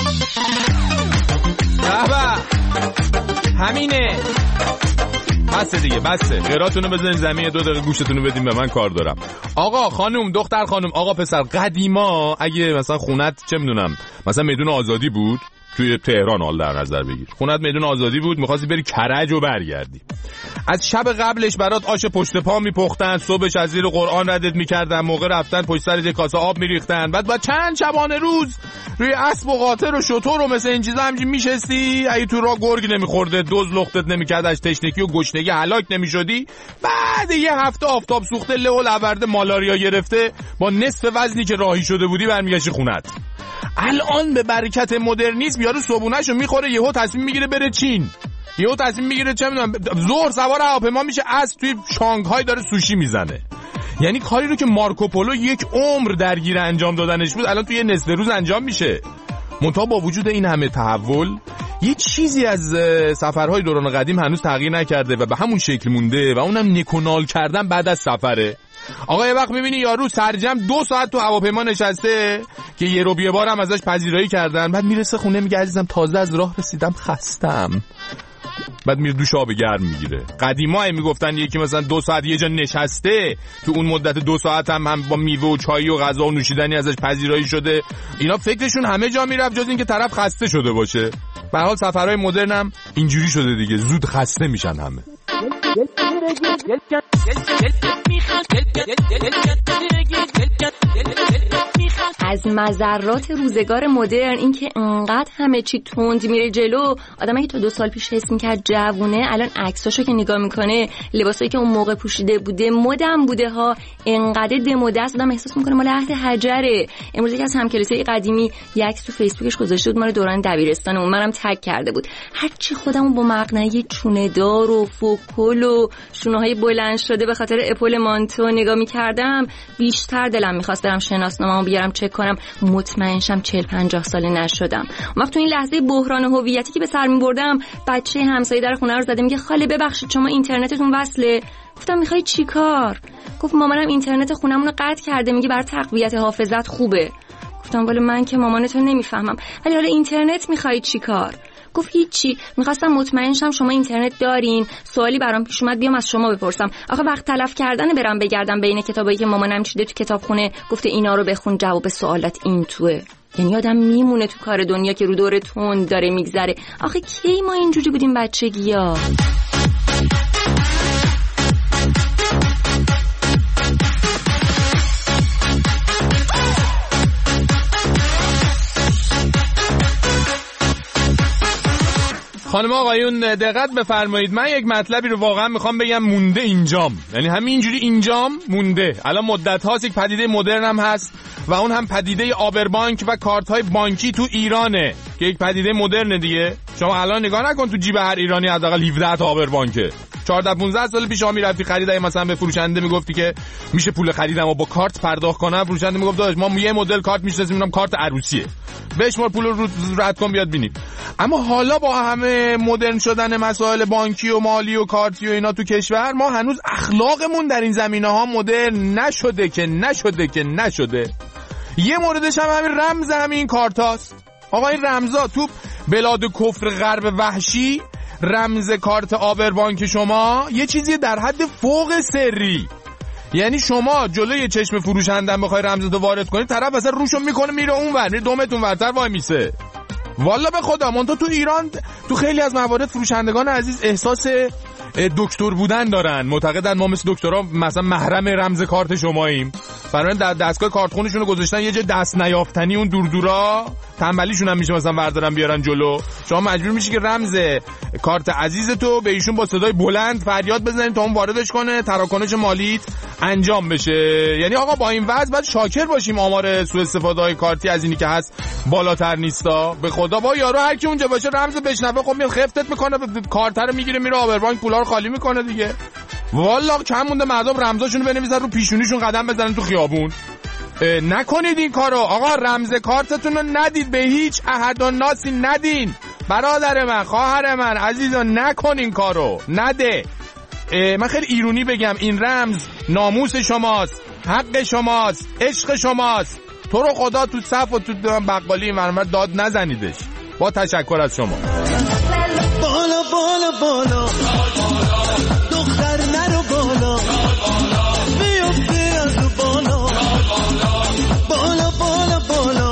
همینه بسه دیگه بسه. غیراتونو بزنین زمین 2 دقیقه گوشتونو بدین به من کار دارم. آقا خانم دختر خانم آقا پسر قدیما اگه مثلا خونت چه میدونم مثلا میدون آزادی بود توی تهران حال در نظر بگیر خونت میدون آزادی بود می‌خواستی بری کرج و برگردی از شب قبلش برات آش پشت پا میپختن صبحش از زیر قرآن ردت میکردن موقع رفتن پشت سر یه کاسه آب میریختن بعد چند شبانه روز روی اسب و قاطر و شتر و مثل این چیزا همینجوری میشستی اگه تو راه گرگ نمیخورده دوز لختت نمیکرد از تشنگی و گشنگی هلاک نمیشدی بعد یه هفته آفتاب سوخته له و لورده مالاریا گرفته با نصف وزنی که راهی شده بودی برمیگشتی خونت. الان به برکت مدرنیسم یارو صبونه‌شو میخوره یهو تصمیم میگیره بره چین یهو تصمیم میگیره چه میدونم ظهر سوار هواپیما میشه از توی شانگهای داره سوشی میزنه. یعنی کاری رو که مارکوپولو یک عمر درگیر انجام دادنش بود الان توی یه نصف روز انجام میشه. منتها با وجود این همه تحول یه چیزی از سفرهای دوران قدیم هنوز تغییر نکرده و به همون شکل مونده و اونم نکونال کردن بعد از سفره. آقا یه وقت میبینی یارو سرجم 2 ساعت تو هواپیما نشسته که یه رو یه بارم ازش پذیرایی کردن بعد میرسه خونه میگه عزیزم تازه از راه رسیدم خستم بعد میره دوش آب گرم میگیره. قدیما میگفتن یکی مثلا 2 ساعت یه جا نشسته تو اون مدت 2 ساعت هم با میوه و چای و غذا و نوشیدنی ازش پذیرایی شده. اینا فکرشون همه جا میرفت جز این که طرف خسته شده باشه. به هر حال سفرهای مدرن هم اینجوری شده دیگه زود خسته میشن همه. از مضرات روزگار مدرن این که انقدر همه چی تند میره جلو آدم اگه تا 2 سال پیش حس میکرد جوونه الان عکساشو که نگاه میکنه لباسایی که اون موقع پوشیده بوده مدم بوده ها انقدر دموده است آدم احساس میکنه مال عهد حجره. امروز یکی از همکلاسیای قدیمی یک عکس تو فیسبوکش گذاشته بود مال دوران دبیرستانمون منم تگ کرده بود هرچی خودمون با مقنعه چونه دار و فوکل و شونه‌های بلند شده به خاطر اپول مانتو نگاه میکردم بیشتر دلم میخواست برم شناسنامه‌مو بیارم چک کنم مطمئن شم 40-50 ساله نشدم. اون وقت تو این لحظه بحران هویتی که به سر می‌بردم، بچه همسایه در خونه رو زده میگه خاله ببخشید شما اینترنتتون وصله. گفتم میخوای چیکار؟ گفت مامانم اینترنت خونمون رو قطع کرده، میگه برای تقویت حافظت خوبه. گفتم ولی من که مامانتو نمیفهمم، ولی حالا اینترنت میخوای چیکار؟ گفت هیچی، میخواستم مطمئن شم شما اینترنت دارین، سوالی برام پیش اومد بیام از شما بپرسم. آخه وقت تلف کردن برم بگردم بین کتابایی که مامانم چیده تو کتابخونه، گفته اینا رو بخون جواب سوالات این توئه. یعنی آدم میمونه تو کار دنیا که رو دور تند داره میگذره. آخه کی ما اینجوری بودیم بچگی‌ها؟ خانم آقایون دقت بفرمایید، من یک مطلبی رو واقعا میخوام بگم مونده اینجام، یعنی همینجوری اینجام مونده. الان مدت هاست یک پدیده مدرن هم هست و اون هم پدیده آبربانک و کارت های بانکی تو ایرانه که یک پدیده مدرنه دیگه. شما الان نگاه نکن تو جیب هر ایرانی حداقل 17 تا آبربانکه. 14-15 سال پیش شما میرفتی خریدای مثلا به فروشنده میگفتی که میشه پول خریدمو با کارت پرداخت کنم، فروشنده میگفت داداش ما یه مدل کارت میشناسیم، میگم کارت عروسیه، بشمار پول رو رد کن بیاد ببینیم. اما حالا با همه مدرن شدن مسائل بانکی و مالی و کارتی و اینا تو کشور، ما هنوز اخلاقمون در این زمینه‌ها مدرن نشده. یه موردش هم همین رمز همین کارتاست. آقا این رمزا تو بلاد کفر غرب وحشی، رمز کارت آبربانک شما یه چیزی در حد فوق سری. یعنی شما جلوی چشم فروشنده بخوای رمزتو وارد کنی، طرف اصلا روشو میکنه میره اونور، میره دومتون ورتر وای میسه. والا به خدا من تو ایران تو خیلی از موارد فروشندگان عزیز احساس دکتر بودن دارن، معتقدن ما مثل دکترها مثلا محرم رمز کارت شماییم. برای در دستگاه کارتخونشون رو گذاشتن یه جای دست نیافتنی، اون دورا تنبلیشون هم میشه مثلا بردارن بیارن جلو. شما مجبور میشی که رمز کارت عزیزتو به ایشون با صدای بلند فریاد بزنید تا اون واردش کنه، تراکنش مالیت انجام بشه. یعنی آقا با این وضع باید شاکر باشیم آمار سوء استفاده های کارتی از اینی که هست بالاتر نیستا. به خدا با یارو هر کی اونجا باشه رمز بشنوه خب میاد خفتت میکنه، کارت رو میگیره میره آبربانک پولا رو خالی میکنه دیگه. والا کم مونده مردم رمزاشونو بنویسن رو پیشونیشون قدم بزنن تو خیابون. نکنید این کارو آقا، رمز کارتتون رو ندید، به هیچ احد و ناسی ندین. برادر من، خواهر من، عزیزان نکنین کارو، نده. من خیلی ایرونی بگم، این رمز ناموس شماست، حق شماست، عشق شماست. تو رو خدا تو صف و تو بقالی مرمر داد نزنیدش. با تشکر از شما. بالا بالا بالا دختر نرو بالا، بیفتی از رو بالا، بالا بالا بالا،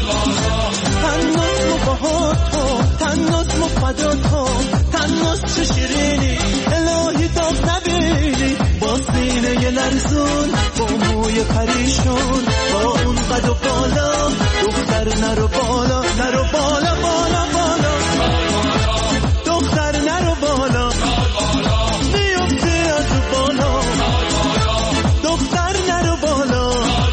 تناس مباهات کن، تناس مفدات کن، تناس چه شیرینی الهی داغ نبینی، با سینه لرزون، با موی پریشون، با اون قد و بالا، دختر نرو بالا، نرو بالا بالا بالا، دختر نرو بالا، بیفتی از رو بالا، دختر نرو بالا.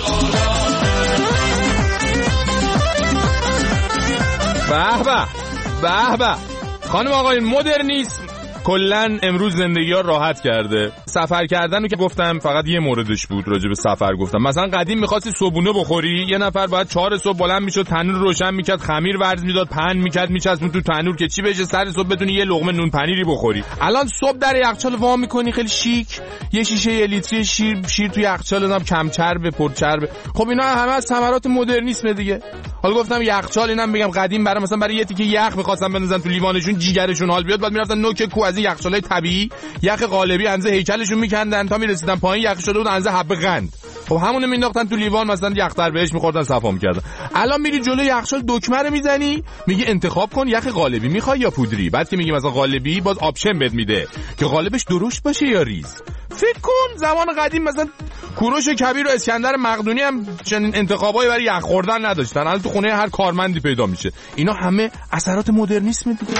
به به خانم آقایون، مدرنیسم کلن امروز زندگی ها راحت کرده. سفر کردن رو که گفتم فقط یه موردش بود، راجع به سفر گفتم. مثلا قدیم می‌خواستی صبحونه بخوری، یه نفر باید 4 صبح بلند میشد، تنور روشن میکرد، خمیر ورز میداد، پهن میکرد، میچسبون تو تنور که چی بشه سر صبح بتونی یه لقمه نون پنیری بخوری. الان صبح در یخچال وا میکنی خیلی شیک، یه شیشه 1 لیتری شیر تو یخچال دادم، کم چرب پر چرب. خب اینا همه از ثمرات مدرنیسم دیگه. حالا گفتم یخچال، اینم بگم قدیم برای یه تیکه یخ می‌خواستن بندازن تو لیوانشون جیگرشون حال بیاد، بعد میرفتن نوک کو از این یخچالای طبیعی یخ قالبی انزه هیکلشون میکندن تا میرسیدن پایین یخ شده بود انزه حب قند. خب همون مینداختن تو لیوان، مثلا یخ‌تر بهش می‌خوردن صفا می‌کردن. الان میری جلوی یخچال دکمه رو میزنی، میگه انتخاب کن یخ قالبی می‌خوای یا پودری. بعد که میگی مثلا قالبی، باز آپشن بهت میده که قالبش درشت باشه یا ریز. فکر کن زمان قدیم مثلا کوروش کبیر و اسکندر مقدونی هم چنین انتخابایی برای یخ خوردن نداشتن. الان تو خونه هر کارمندی پیدا میشه. اینا همه اثرات مدرنیسم دیگه.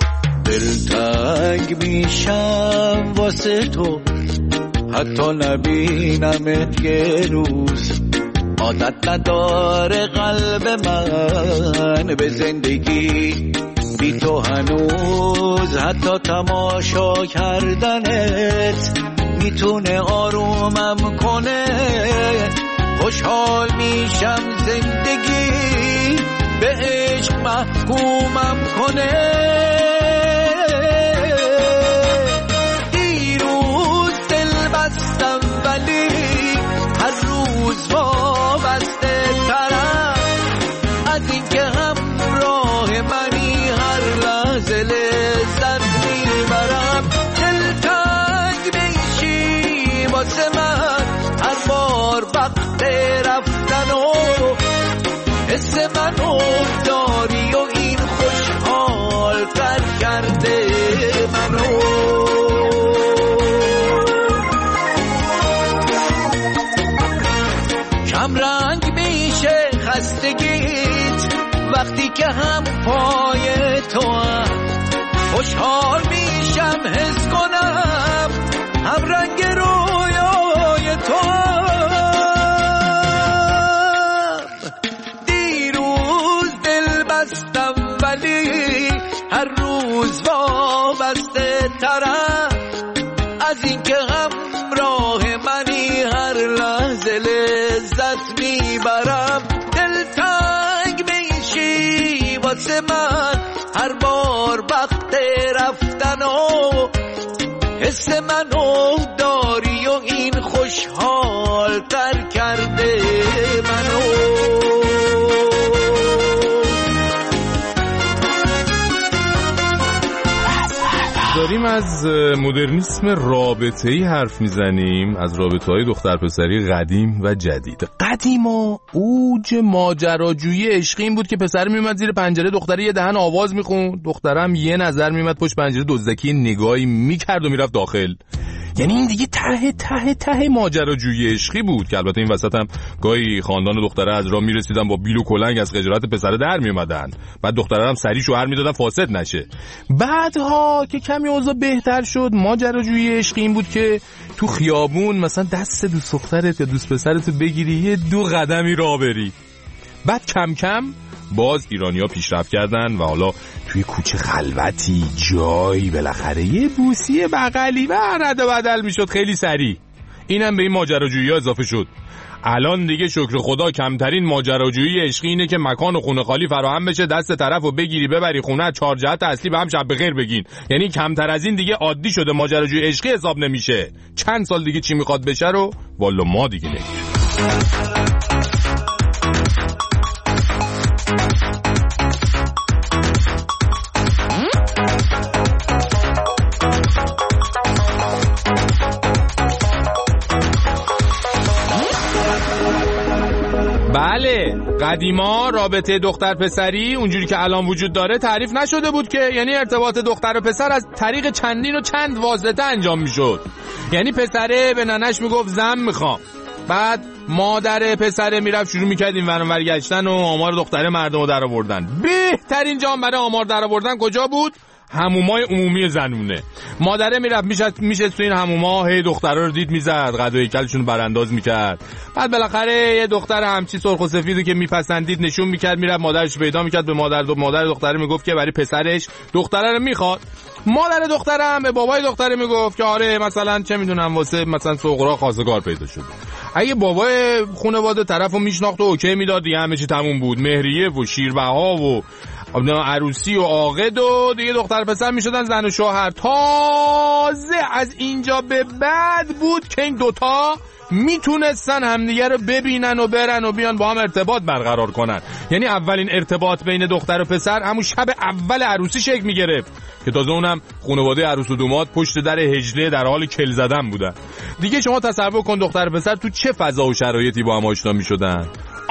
دلتنگ میشم واسه تو، حتی نبینمت یه روز. عادت نداره قلب من به زندگی بی تو هنوز، حتی تماشا کردنت میتونه آرومم کنه. خوشحال میشم زندگی به عشق محکومم کنه. دیروز دل بستم ولی هر روز وابسته ترم از اینکه همراه منی هر لحظه لذت میبرم. دلتنگ میشی واسه من هر بار وقت رفتن و حس منو داری و این خوشحال تر کرده منو. کم رنگ میشه خستگیت وقتی که هم پای تو هم. خوشحال میشم حس کنم هم رنگ رویای تو هم. دیروز دل بستم ولی هر روز وابسته ترم از اینکه همراه منی هر لحظه لذت میبرم. دلتنگ میشی واسه من هر بار وقت رفتن و حس منو داری و این خوشحال تر کرده منو. داریم از مدرنیسم رابطه‌ای حرف میزنیم، از رابطه‌های دختر پسری قدیم و جدید. قدیما اوج ماجراجویی عشقی این بود که پسر میومد زیر پنجره دختره یه دهن آواز میخوند، دخترم یه نظر میومد پشت پنجره دزدکی نگاهی میکرد و میرفت داخل. یعنی این دیگه ته ماجراجویی عشقی بود که البته این وسط هم گاهی خاندان دختره از راه میرسیدن با بیل و کلنگ از خجالت پسر در میومدن، بعد دختره هم سری شوهر میدادن فاسد نشه. بعدها که کمی اوضاع بهتر شد ماجراجویی عشقی این بود که تو خیابون مثلا دست دوست دخترت یا دوست پسرت بگیری یه 2 قدمی راه بری. بعد کم کم باز ایرانی‌ها پیشرفت کردن و حالا توی کوچه خلوتی جایی بالاخره یه بوسی بغلی و رد و بدل میشد خیلی سریع. اینم به این ماجراجویی‌ها اضافه شد. الان دیگه شکر خدا کمترین ماجراجویی عشقی اینه که مکان و خونه خالی فراهم بشه، دست طرفو بگیری ببری خونه، 4 جهت اصلی به هم شب بخیر بگین. یعنی کمتر از این دیگه عادی شده، ماجراجویی عشقی حساب نمیشه. چند سال دیگه چی میخواد بشه رو والا ما دیگه نمی‌دونیم. بله، قدیما رابطه دختر پسری اونجوری که الان وجود داره تعریف نشده بود که، یعنی ارتباط دختر و پسر از طریق چندین و چند واسطه انجام میشد. یعنی پسره به ننش میگفت زن میخوام، بعد مادر پسره میرفت شروع میکرد این ور اونور گشتن و آمار دختر مردمو در آوردن. بهترین جام برای آمار در آوردن کجا بود؟ حمومای عمومی زنونه. مادره میرفت میشه تو این حموما، هی دخترا رو دید میزد، قد و هیکلشون برانداز میکرد. بعد بالاخره یه دختر همچی سرخ و سفیدی که میپسندید نشون میکرد، میرفت مادرش پیدا میکرد، به مادر دختره میگفت که برای پسرش دختره رو میخواد. مادر دختره هم به بابای دختره میگفت که آره مثلا چه میدونم واسه مثلا سغرا خواستگار پیدا شده. اگه بابای خانواده طرفو میشناخت و اوکی میداد دیگه همه چی تموم بود. مهریه و شیربها و عروسی و عاقد و دیگه دختر پسر میشدن زن و شوهر. تازه از اینجا به بعد بود که این دوتا میتونستن همدیگه رو ببینن و برن و بیان با هم ارتباط برقرار کنن. یعنی اولین ارتباط بین دختر و پسر همون شب اول عروسی شکل میگرفت که تازه اونم خانواده عروس و داماد پشت در هجله در حال کل زدن بودن. دیگه شما تصور کن دختر و پسر تو چه فضا و شرایطی با هم آشنا میشدن.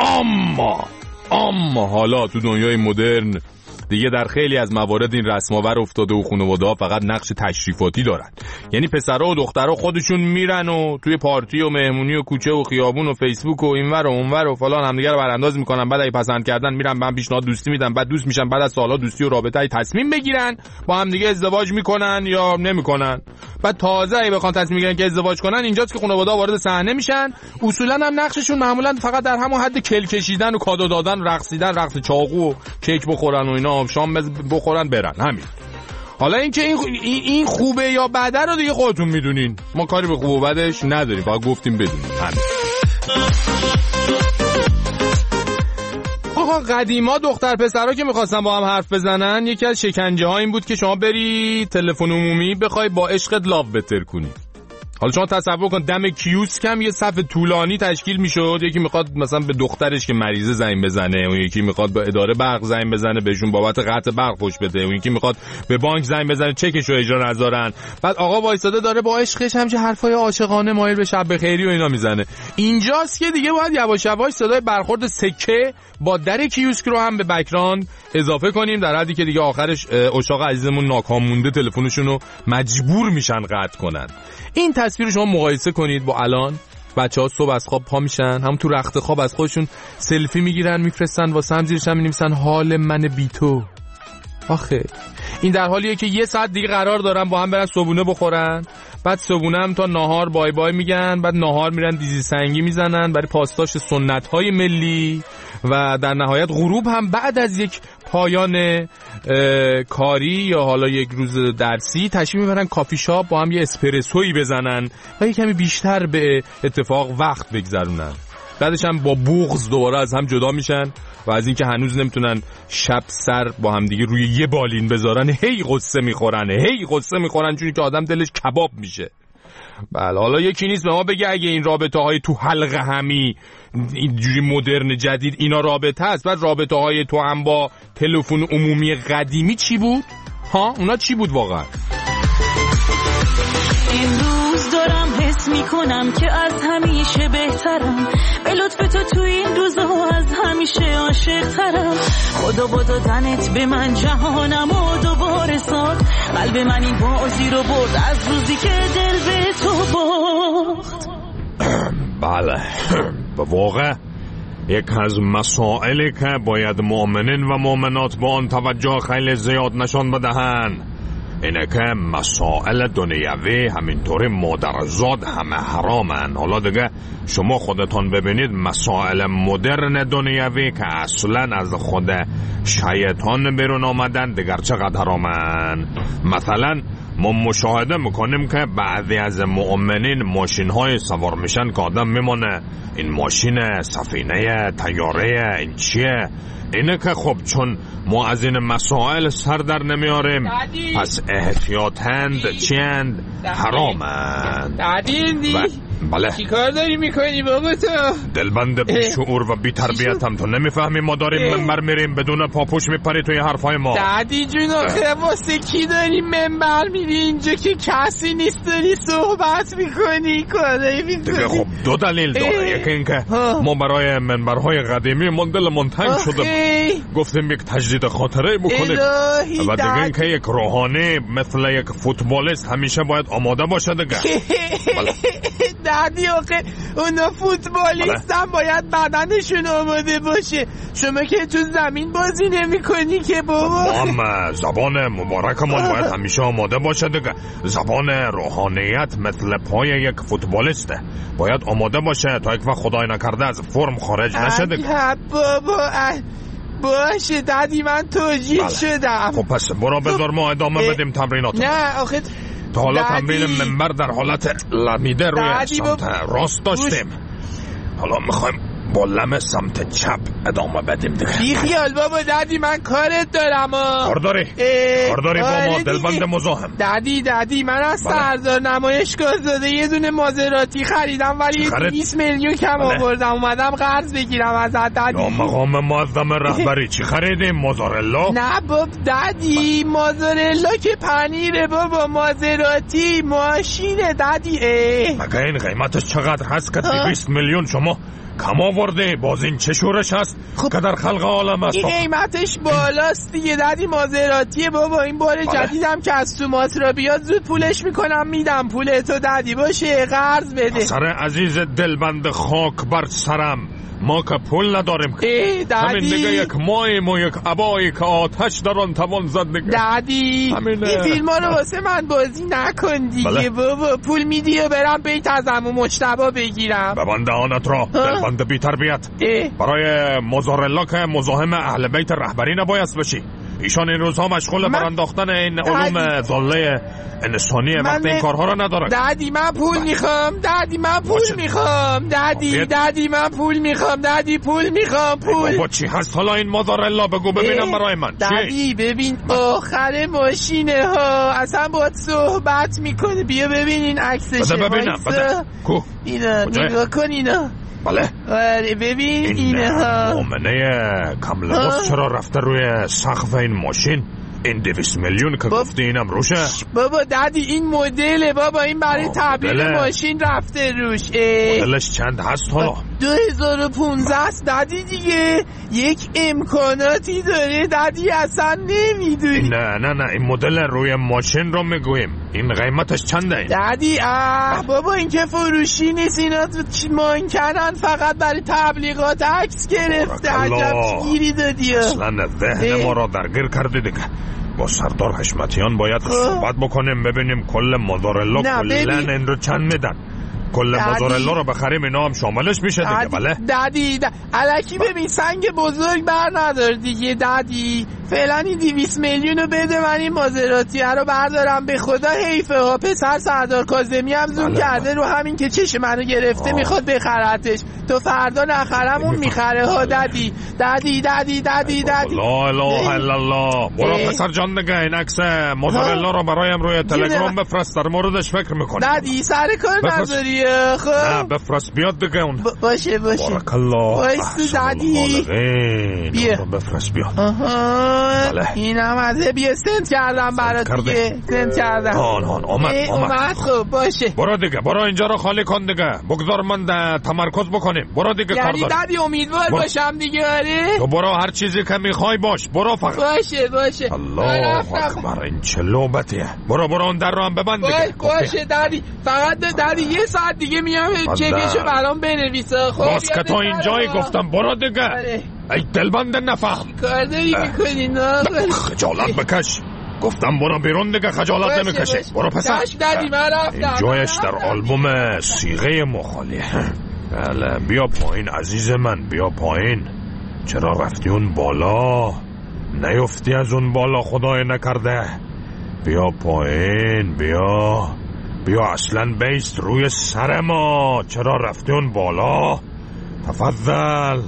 اما حالا تو دنیای مدرن دیگه در خیلی از موارد این رسم‌آور افتاده و خانواده‌ها فقط نقش تشریفاتی دارن. یعنی پسرها و دخترها خودشون میرن و توی پارتی و مهمونی و کوچه و خیابون و فیسبوک و اینور و اونور و فلان همدیگه رو برانداز میکنن. بعد اگه پسند کردن میرن من پیشنهاد دوستی میدن، بعد دوست میشن، بعد از سالها دوستی و رابطه تصمیم بگیرن با همدیگه ازدواج میکنن یا نمیکنن. بعد تازه اگه بخوان تصمیم بگیرن که ازدواج کنن اینجاست که خانواده‌ها وارد صحنه میشن. اصولا هم نقششون معمولا فقط در همون حد کل کشیدن و کادو دادن، رقصیدن، رقص چاقو و کیک بخورن و اینا، شام بخورن برن، همین. حالا اینکه این خوبه یا بده رو دیگه خودتون میدونین. ما کاری به خوب و بدش نداریم، فقط گفتیم بدونین. همین. آقا قدیما دختر پسرها که میخواستن با هم حرف بزنن یکی از شکنجه ها این بود که شما بری تلفن عمومی بخوای با عشقت لاو بتر کنی. حالا شما تصور کن دم کیوسک هم یه صف طولانی تشکیل میشد، یکی میخواد مثلا به دخترش که مریضه زنگ بزنه، اون یکی میخواد به اداره برق زنگ بزنه بهشون بابت قطع برق پوش بده، اون یکی میخواد به بانک زنگ بزنه چکشو اجرا نذارن. بعد آقا وایساده داره با عشقش همچه حرفای عاشقانه مایل به شب بخیری و اینا میزنه. اینجاست که دیگه باید یواش یواش صدای برخورد سکه با در کیوسک رو هم به بک‌گراند اضافه کنیم، در حدی که دیگه آخرش عشاق عزیزمون ناکام مونده تلفنشون رو مجبور میشن قطع کنن. این تصویر رو شما مقایسه کنید با الان. بچه‌ها صبح از خواب پا میشن، هم تو رخت خواب از خودشون سلفی میگیرن میفرستن واسه هم زیرش هم می‌نویسن حال من بی تو. آخه این در حالیه که یه ساعت دیگه قرار دارن با هم برن صبحونه بخورن، بعد صبحونه هم تا نهار بای بای میگن، بعد نهار میرن دیزی سنگی میزنن برای پاسداشت سنت‌های ملی و در نهایت غروب هم بعد از یک پایان کاری یا حالا یک روز درسی تشریف میبرن کافی شاپ با هم یه اسپرسویی بزنن و یه کمی بیشتر به اتفاق وقت بگذرونن. بعدش هم با بغض دوباره از هم جدا میشن و از اینکه هنوز نمیتونن شب سر با هم دیگه روی یه بالین بذارن هی قصه میخورن چون که آدم دلش کباب میشه. بله حالا یکی نیست به ما بگه اگه این رابطه های تو حلقه همی اینجوری مدرن جدید اینا رابطه هست، بعد رابطه های تو هم با تلفن عمومی قدیمی چی بود؟ ها اونا چی بود واقعا؟ امروز دارم حس میکنم که از همیشه بهترم، به لطف تو این روزها از همیشه عاشق‌ترم. خدا با دادنت به من جهانم و دوباره ساد، قلب من این بازی رو برد از روزی که دل به تو باخت. بله به واقع یک از مسائلی که باید مؤمنین و مؤمنات با آن توجه خیلی زیاد نشان بدهن اینه که مسائل دنیوی همینطوری مادرزاد همه حرامن. حالا دیگه شما خودتان ببینید مسائل مدرن دنیوی که اصلا از خود شیطان بیرون آمدن دیگر چقدر حرامن. مثلا ما مشاهده میکنیم که بعضی از مؤمنین ماشین های سوار میشن که آدم میمونه این ماشین سفینه طیاره این چیه؟ اینه که خب چون ما از این مسائل سر در نمیاریم پس احتیاطند چیند حرامند. بله چی کار داری میکنی بابا تو؟ دلبند بیشعور و بی تربیتم تو نمیفهمی ما داریم منبر میریم بدون پاپوش میپری توی حرفای ما. دادی جون آخه واسه کی داری منبر میری اینجا که کسی نیست داری صحبت میکنی کاری میکنی؟ دیگه خب دو دلیل داره، یکی این که ما برای منبرهای قدیمی من دلمون تنگ شده گفتیم یک تجدید خاطره بکنیم و دیگه این که یک روحانی مثل یک فوتبالیست همیشه باید آماده باشه دیگه. بله. دادی آخه اونا فوتبالیستن باید بدنشون آماده باشه، شما که تو زمین بازی نمی کنی که بابا. هم زبان مبارکمون باید همیشه آماده باشه دیگه. زبان روحانیت مثل پای یک فوتبالیسته، باید آماده باشه تا یک وقت خدای نکرده از فرم خارج نشه دیگه. بابا باشه دادی من توجیه شدم. خب پس برو بذار ما ادامه بدیم تمرینات. نه آخه تا حالا تمرین منبر در حالت لمیده روی سمت راست داشتیم، حالا میخوایم با لم سمت چپ ادامه بدیم دیگه. بی خیال بابا دادی من کارت دارم. کار داری با ما دلبند مزاحم. دادی من از سردار نمایشگاه زاده یه دونه مازراتی خریدم ولی 20 میلیون کم آوردم اومدم قرض بگیرم ازت دادی. یا مقام معظم رهبری چی خریدیم؟ موزارلا؟ نه باب دادی موزارلا که پنیره بابا، مازراتی ماشینه دادی. مگه این قیمتش چقدر هست که 200 میلیون شما کم آورده؟ باز این چه شورش هست که در خلق عالم است؟ این قیمتش بالاست دیگه دادی، مازراتیه بابا. این بار جدیدم که از تو ماترا بیاد زود پولش میکنم میدم پولتو دادی باشه قرض بده. سر عزیز دلبند خاک بر سرم، ما که پول نداریم همین دیگه یک ماییم و یک عبایی که آتش در آن توان زد دیگه. دادی این فیلم ها رو واسه من بازی نکن دیگه بابا. پول میدی و برم بیت از عمو مجتبی بگیرم. ببند دهانت را دلبند بی تربیت. برای موزارلا که مزاحم اهل بیت رهبری نباید بشی. ایشان این روزها مشغول برانداختن این علوم ضاله انسانی وقت این کارها را ندارن. دادی من پول میخوام، دادی من پول میخوام، دادی من پول میخوام، دادی پول میخوام. پول بابا چی هست حالا این مازارلا؟ بگو ببینم برای من. دادی ببین آخر ماشینه ها، اصلا باید صحبت میکنه. بیا ببین این عکسشه. بده ببینم. بده کو اینا نگاه کن اینا. بله ببین اینه ها. مؤمنه کملباس چرا رفته روی سقف این ماشین؟ این 200 میلیون که گفتی اینم روشه؟ بابا دادی این مدله بابا، این برای تبلیغ ماشین رفته روش. مدلش چند هست حالا؟ 2015 است دادی دیگه. یک امکاناتی داره دادی اصلا نمیدونی. نه این مدل روی ماشین رو میگویم. این قیمتش چنده این؟ دادی بابا این که فروشی نیست، اینا مانکنن فقط برای تبلیغات عکس گرفته. عجب گیری دادی. اصلا ذهن ما را درگیر کردی دیگه. با سردار حشمتیان باید صحبت بکنیم ببینیم کل مازارلا کلن این رو چند میدن. کل مازارلا رو بخریم اینا هم شاملش میشه دیگه. بله دادی الکی ببین سنگ بزرگ بر ندار دیگه. دادی فعلا این 200 میلیون رو بده، من این مازراتی رو بردارم. به خدا حیفه ها، پسر سردار کاظمی هم زوم کرده رو همین که چش منو گرفته میخواد بخرتش. تو فردا نخرم اون میخره ها. دادی لا اله الا الله. برو پسر جان دیگه این عکس مازارلا رو برایم روی تلگرام بفرست، در موردش فکر میکنم. دادی سر کار نداری. خب نه بفرست بیاد دیگه اون. باشه بارک الله. وایس دادی بیا بفرست بیاد. بله. اینم ازه بیا سنت کردم برات دیگه. سنت کردم. اومد. خب باشه برو دیگه، برو اینجا رو خالی کن دیگه. بگذار من تمرکز بکنیم. برو دیگه کار دارم. یعنی دادی امیدوار باشم دیگه. آره تو برو هر چیزی که میخوای باش. برو فقط. باشه الله اکبر. این چه لعبتیه. برو اون در رو هم ببند دیگه. باشه دادی. فقط دادی یه ساعت دیگه میام چکشو برام بنویسه. خب باز که تو اینجایی گفتم برو دیگه. ای دلبند نفهم کار داری میکنی. نه خجالت بکش. گفتم برو بیرون دیگه، خجالت نمیکشی. برو پسر. این جایش در آلبوم صیغه مخالیه. بله بیا پایین عزیز من، بیا پایین. چرا رفتی اون بالا؟ نیفتی از اون بالا خدای نکرده. بیا پایین. بیا اصلا بیست روی سر ما. چرا رفتی اون بالا؟ تفضل.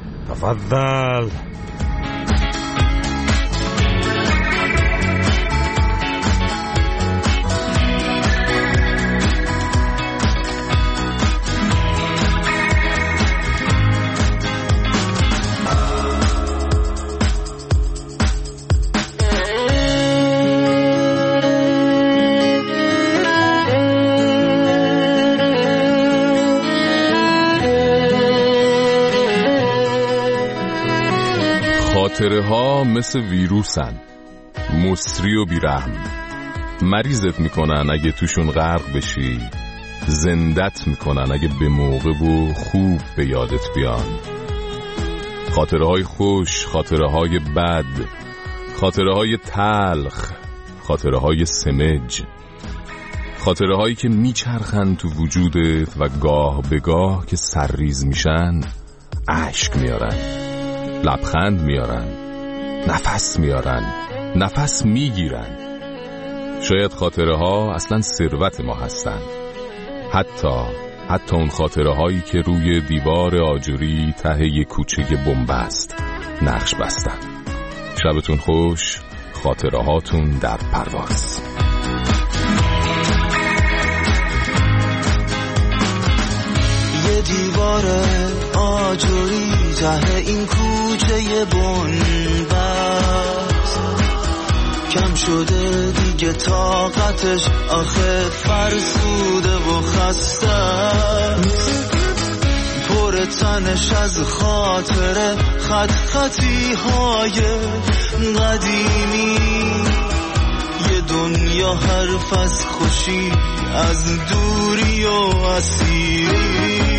خاطره ها مثل ویروسن، مصری و بیرحم. مریضت میکنن اگه توشون غرق بشی، زندت میکنن اگه به موقع و خوب به یادت بیان. خاطره های خوش، خاطره های بد، خاطره های تلخ، خاطره های سمج، خاطره هایی که میچرخن تو وجودت و گاه به گاه که سرریز میشن اشک میارن، لبخند میارن، نفس میارن، نفس میگیرن. شاید خاطره ها اصلا ثروت ما هستن. حتی اون خاطره هایی که روی دیوار آجوری ته یک کوچه بنبست نقش بستن. شبتون خوش، خاطره هاتون در پرواز. یه دیوار آجوری ته این کوچه بنبست، کم شده دیگه طاقتش، آخه فرسوده و خسته، پر تنش از خاطره، خطی های قدیمی، یه دنیا حرف از خوشی، از دوری و اسیری.